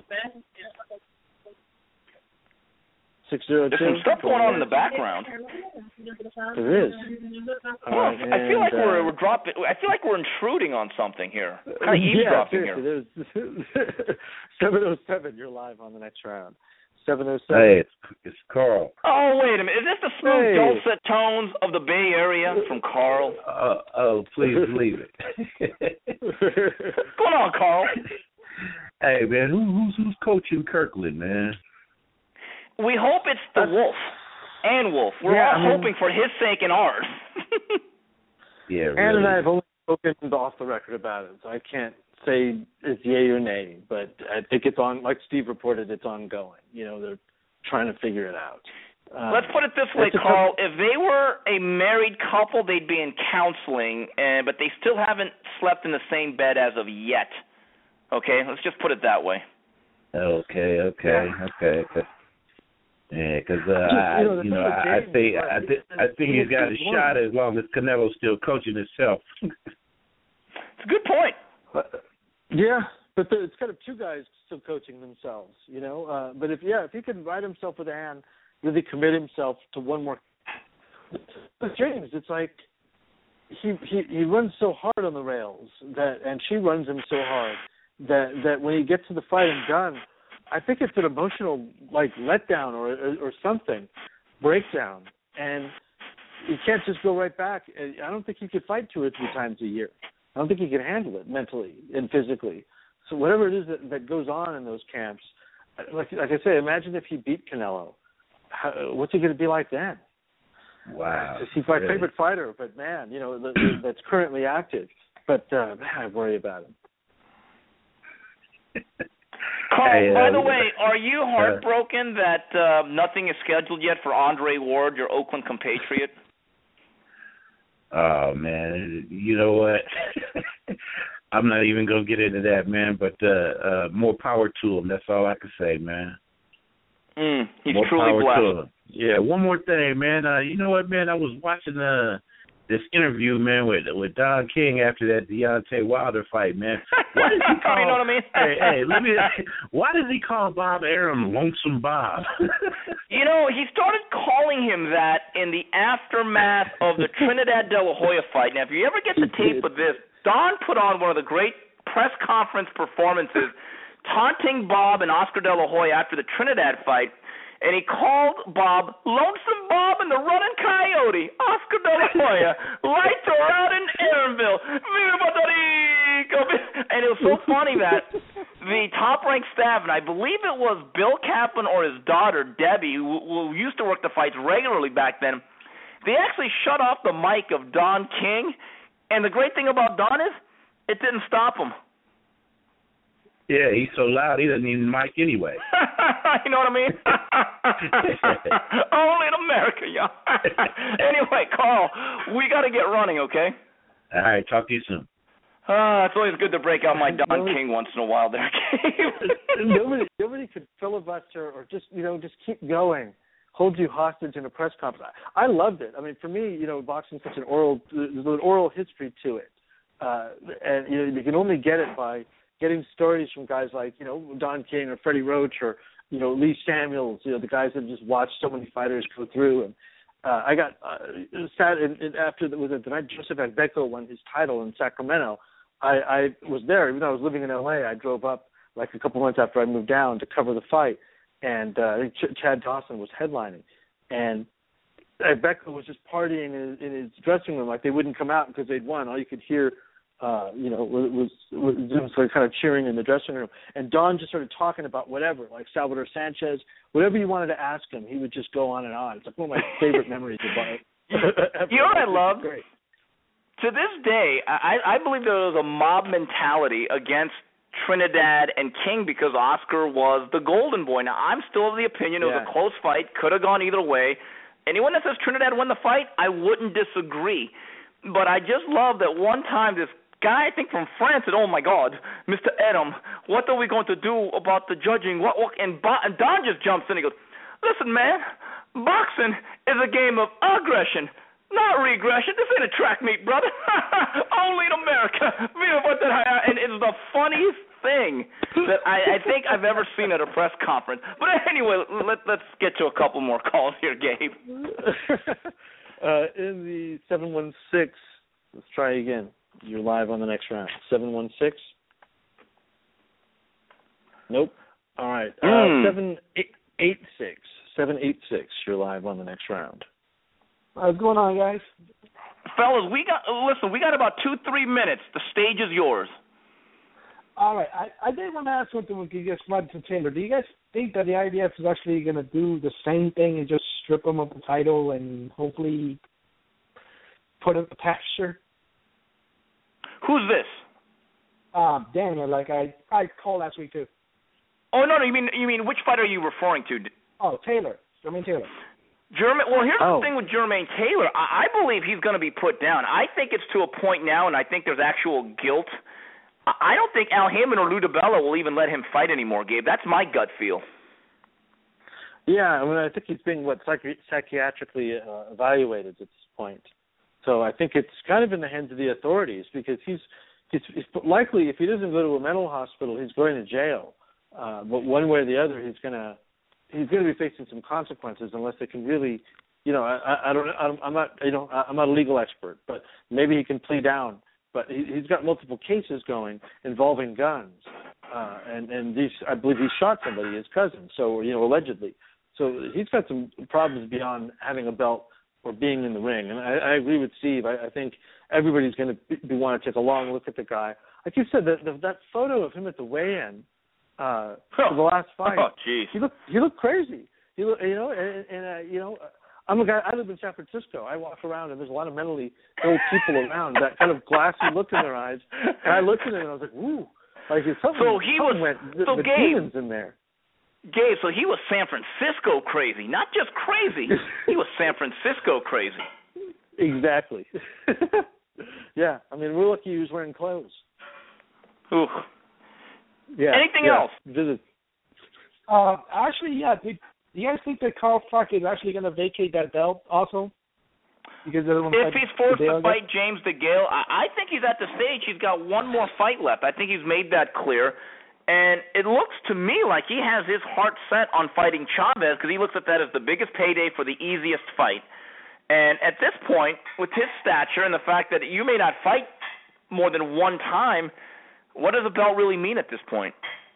C: six zero two.
B: There's some stuff going on in the background.
C: There is.
B: Well,
C: right,
B: I feel like
C: uh,
B: we're, we're dropping. I feel like we're intruding on something here. Kind of eavesdropping
C: yeah,
B: here.
C: seven oh seven. You're live on the next round. seven oh seven.
K: Hey, it's, it's Carl.
B: Oh, wait a minute. Is this the smooth,
C: Hey.
B: dulcet tones of the Bay Area from Carl?
K: Uh, oh, please believe it.
B: What's going on, Carl?
K: Hey, man, who, who's who's coaching Kirkland, man?
B: We hope it's the Wolf and Wolf. We're
C: Yeah,
B: all
C: I mean-
B: hoping for his sake and ours.
K: Yeah, really.
C: Ann and I have only spoken off the record about it, so I can't say it's yay or nay, but I think it's on, like Steve reported, it's ongoing. You know, they're trying to figure it out. Uh,
B: Let's put it this way,
C: it's a
B: Carl. If they were a married couple, they'd be in counseling, uh, but they still haven't slept in the same bed as of yet. Okay? Let's just put it that way.
K: Okay, okay, okay, okay. Yeah, because uh, I,
C: you know, the
K: you
C: thing
K: know,
C: with
K: I, I
C: James,
K: think
C: right,
K: I, th- I think he's got a shot as long as Canelo's still coaching himself.
B: It's a good point.
C: Uh, yeah, but the, it's kind of two guys still coaching themselves, you know. Uh, but if yeah, if he can ride himself with Ann, really commit himself to one more. With James, it's like he he he runs so hard on the rails that, and she runs him so hard that that when he gets to the fight and done, I think it's an emotional like letdown or, or or something, breakdown, and he can't just go right back. I don't think he could fight two or three times a year. I don't think he can handle it mentally and physically. So whatever it is that, that goes on in those camps, like like I say, imagine if he beat Canelo. How, what's he going to be like then?
K: Wow.
C: He's my
K: really?
C: favorite fighter, but man, you know, the, the, that's currently active. But uh, man, I worry about him.
B: Carl,
K: Hey,
B: by
K: uh,
B: the way, are you heartbroken that uh, nothing is scheduled yet for Andre Ward, your Oakland compatriot?
K: Oh man, you know what? I'm not even gonna get into that, man. But uh, uh, more power to him. That's all I can say, man.
B: Mm, he's
K: more
B: truly
K: power
B: blessed.
K: to him. Yeah. One more thing, man. Uh, you know what, man? I was watching uh, this interview, man, with with Don King after that Deontay Wilder fight, man. Why does he call?
B: You know what I mean?
K: hey, hey, let me. Why does he call Bob Arum Lonesome Bob?
B: You know, he started calling him that in the aftermath of the Trinidad De La Hoya fight. Now, if you ever get the tape of this, Don put on one of the great press conference performances, taunting Bob and Oscar De La Hoya after the Trinidad fight, and he called Bob Lonesome Bob and the Running Coyote, Oscar De La Hoya, lights are out in Aaronville, Viva Puerto Rico. And it was so funny that the top-ranked staff, and I believe it was Bill Kaplan or his daughter, Debbie, who, who used to work the fights regularly back then, they actually shut off the mic of Don King, and the great thing about Don is it didn't stop him.
K: Yeah, he's so loud he doesn't need a mic anyway.
B: You know what I mean? Only in America, y'all. Anyway, Carl, we got to get running, okay?
K: All right, talk to you soon.
B: Uh, it's always good to break out my Don nobody, King once in a while there,
C: nobody, nobody could filibuster or just, you know, just keep going, hold you hostage in a press conference. I, I loved it. I mean, for me, you know, boxing's such an oral, there's an oral history to it. Uh, and, you know, you can only get it by getting stories from guys like, you know, Don King or Freddie Roach or, you know, Lee Samuels, you know, the guys that just watched so many fighters go through. And uh, I got uh, sad in, in, after the, was it the night Joseph Adbeko won his title in Sacramento. I, I was there, even though I was living in L A. I drove up like a couple months after I moved down to cover the fight, and uh, I think Ch- Chad Dawson was headlining, and Adbeko was just partying in, in his dressing room like they wouldn't come out because they'd won. All you could hear, uh, you know, was was, was, was like kind of cheering in the dressing room, and Don just started talking about whatever, like Salvador Sanchez, whatever you wanted to ask him, he would just go on and on. It's like one of my favorite memories about it.
B: You know what I love? Great. To this day, I, I believe there was a mob mentality against Trinidad and King because Oscar was the golden boy. Now, I'm still of the opinion it was yeah. a close fight, could have gone either way. Anyone that says Trinidad won the fight, I wouldn't disagree. But I just love that one time this guy, I think from France, said, oh, my God, Mister Edom, what are we going to do about the judging? What, what? And, Bo- and Don just jumps in and goes, listen, man, boxing is a game of aggression. Not regression. This ain't a track meet, brother. Only in America. And it's the funniest thing that I, I think I've ever seen at a press conference. But anyway, let, let's get to a couple more calls here, Gabe.
C: uh, in the seven one six, let's try again. You're live on the next round. seven one six? Nope. All right. Uh, mm. seven eight six. seven eight six, you're live on the next round.
D: What's going on, guys?
B: Fellas, we got listen. We got about two, three minutes. The stage is yours.
D: All right. I, I did want to ask something with you guys, Mud and Taylor. Do you guys think that the I B F is actually going to do the same thing and just strip them of the title and hopefully put up a pasture?
B: Who's this?
D: Um, Daniel. Like I, I called last week too.
B: Oh no, no. You mean you mean which fight are you referring to?
D: Oh, Taylor. Jermaine Taylor.
B: Jermaine, well, here's
C: oh.
B: the thing with Jermaine Taylor. I, I believe he's going to be put down. I think it's to a point now, and I think there's actual guilt. I, I don't think Al Haymon or Lou DiBella will even let him fight anymore, Gabe. That's my gut feel.
C: Yeah, I mean, I think he's being, what, psychi- psychiatrically uh, evaluated at this point. So I think it's kind of in the hands of the authorities because he's, he's, he's likely, if he doesn't go to a mental hospital, he's going to jail. Uh, but one way or the other, he's going to he's going to be facing some consequences unless they can really, you know, I, I don't, I'm not, you know, I'm not a legal expert, but maybe he can plea down. But he, he's got multiple cases going involving guns, uh, and and these, I believe he shot somebody, his cousin, so you know, allegedly. So he's got some problems beyond having a belt or being in the ring. And I, I agree with Steve. I, I think everybody's going to be, be want to take a long look at the guy. Like you said, the, the, that photo of him at the weigh-in. Uh, for the last fight,
B: oh, geez.
C: he looked he looked crazy. He look, you know, and, and uh, you know, I'm a guy. I live in San Francisco. I walk around, and there's a lot of mentally ill people around. That kind of glassy look in their eyes. And I looked at him, and I was like, "Ooh!" Like something,
B: so he
C: something
B: was
C: went, the,
B: so
C: the
B: Gabe,
C: demons in there.
B: Gabe, so he was San Francisco crazy, not just crazy. He was San Francisco crazy.
C: Exactly. Yeah, I mean, we're lucky he was wearing clothes.
B: Ooh.
C: Yeah.
B: Anything
C: yeah.
B: else?
C: Visit.
D: Uh, actually, yeah. Do, do you guys think that Carl Froch is actually going to vacate that belt also? Because
B: if he's forced to fight James DeGale, I, I think he's at the stage. He's got one more fight left. I think he's made that clear. And it looks to me like he has his heart set on fighting Chavez because he looks at that as the biggest payday for the easiest fight. And at this point, with his stature and the fact that you may not fight more than one time, what does the belt really mean at this point?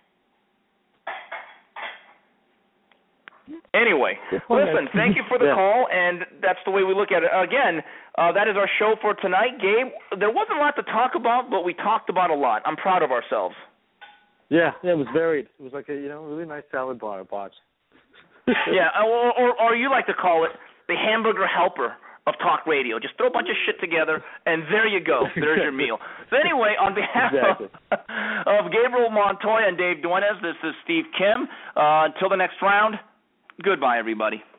B: Anyway, listen, thank you for the yeah. call, and that's the way we look at it. Again, uh, that is our show for tonight. Gabe, there wasn't a lot to talk about, but we talked about a lot. I'm proud of ourselves.
C: Yeah, yeah, it was varied. It was like a, you know, really nice salad bar I bought.
B: Yeah, or, or, or you like to call it the hamburger helper of talk radio. Just throw a bunch of shit together, and there you go. There's your meal. So anyway, on behalf exactly. of, of Gabriel Montoya and Dave Duenas, this is Steve Kim. Uh, until the next round, goodbye, everybody.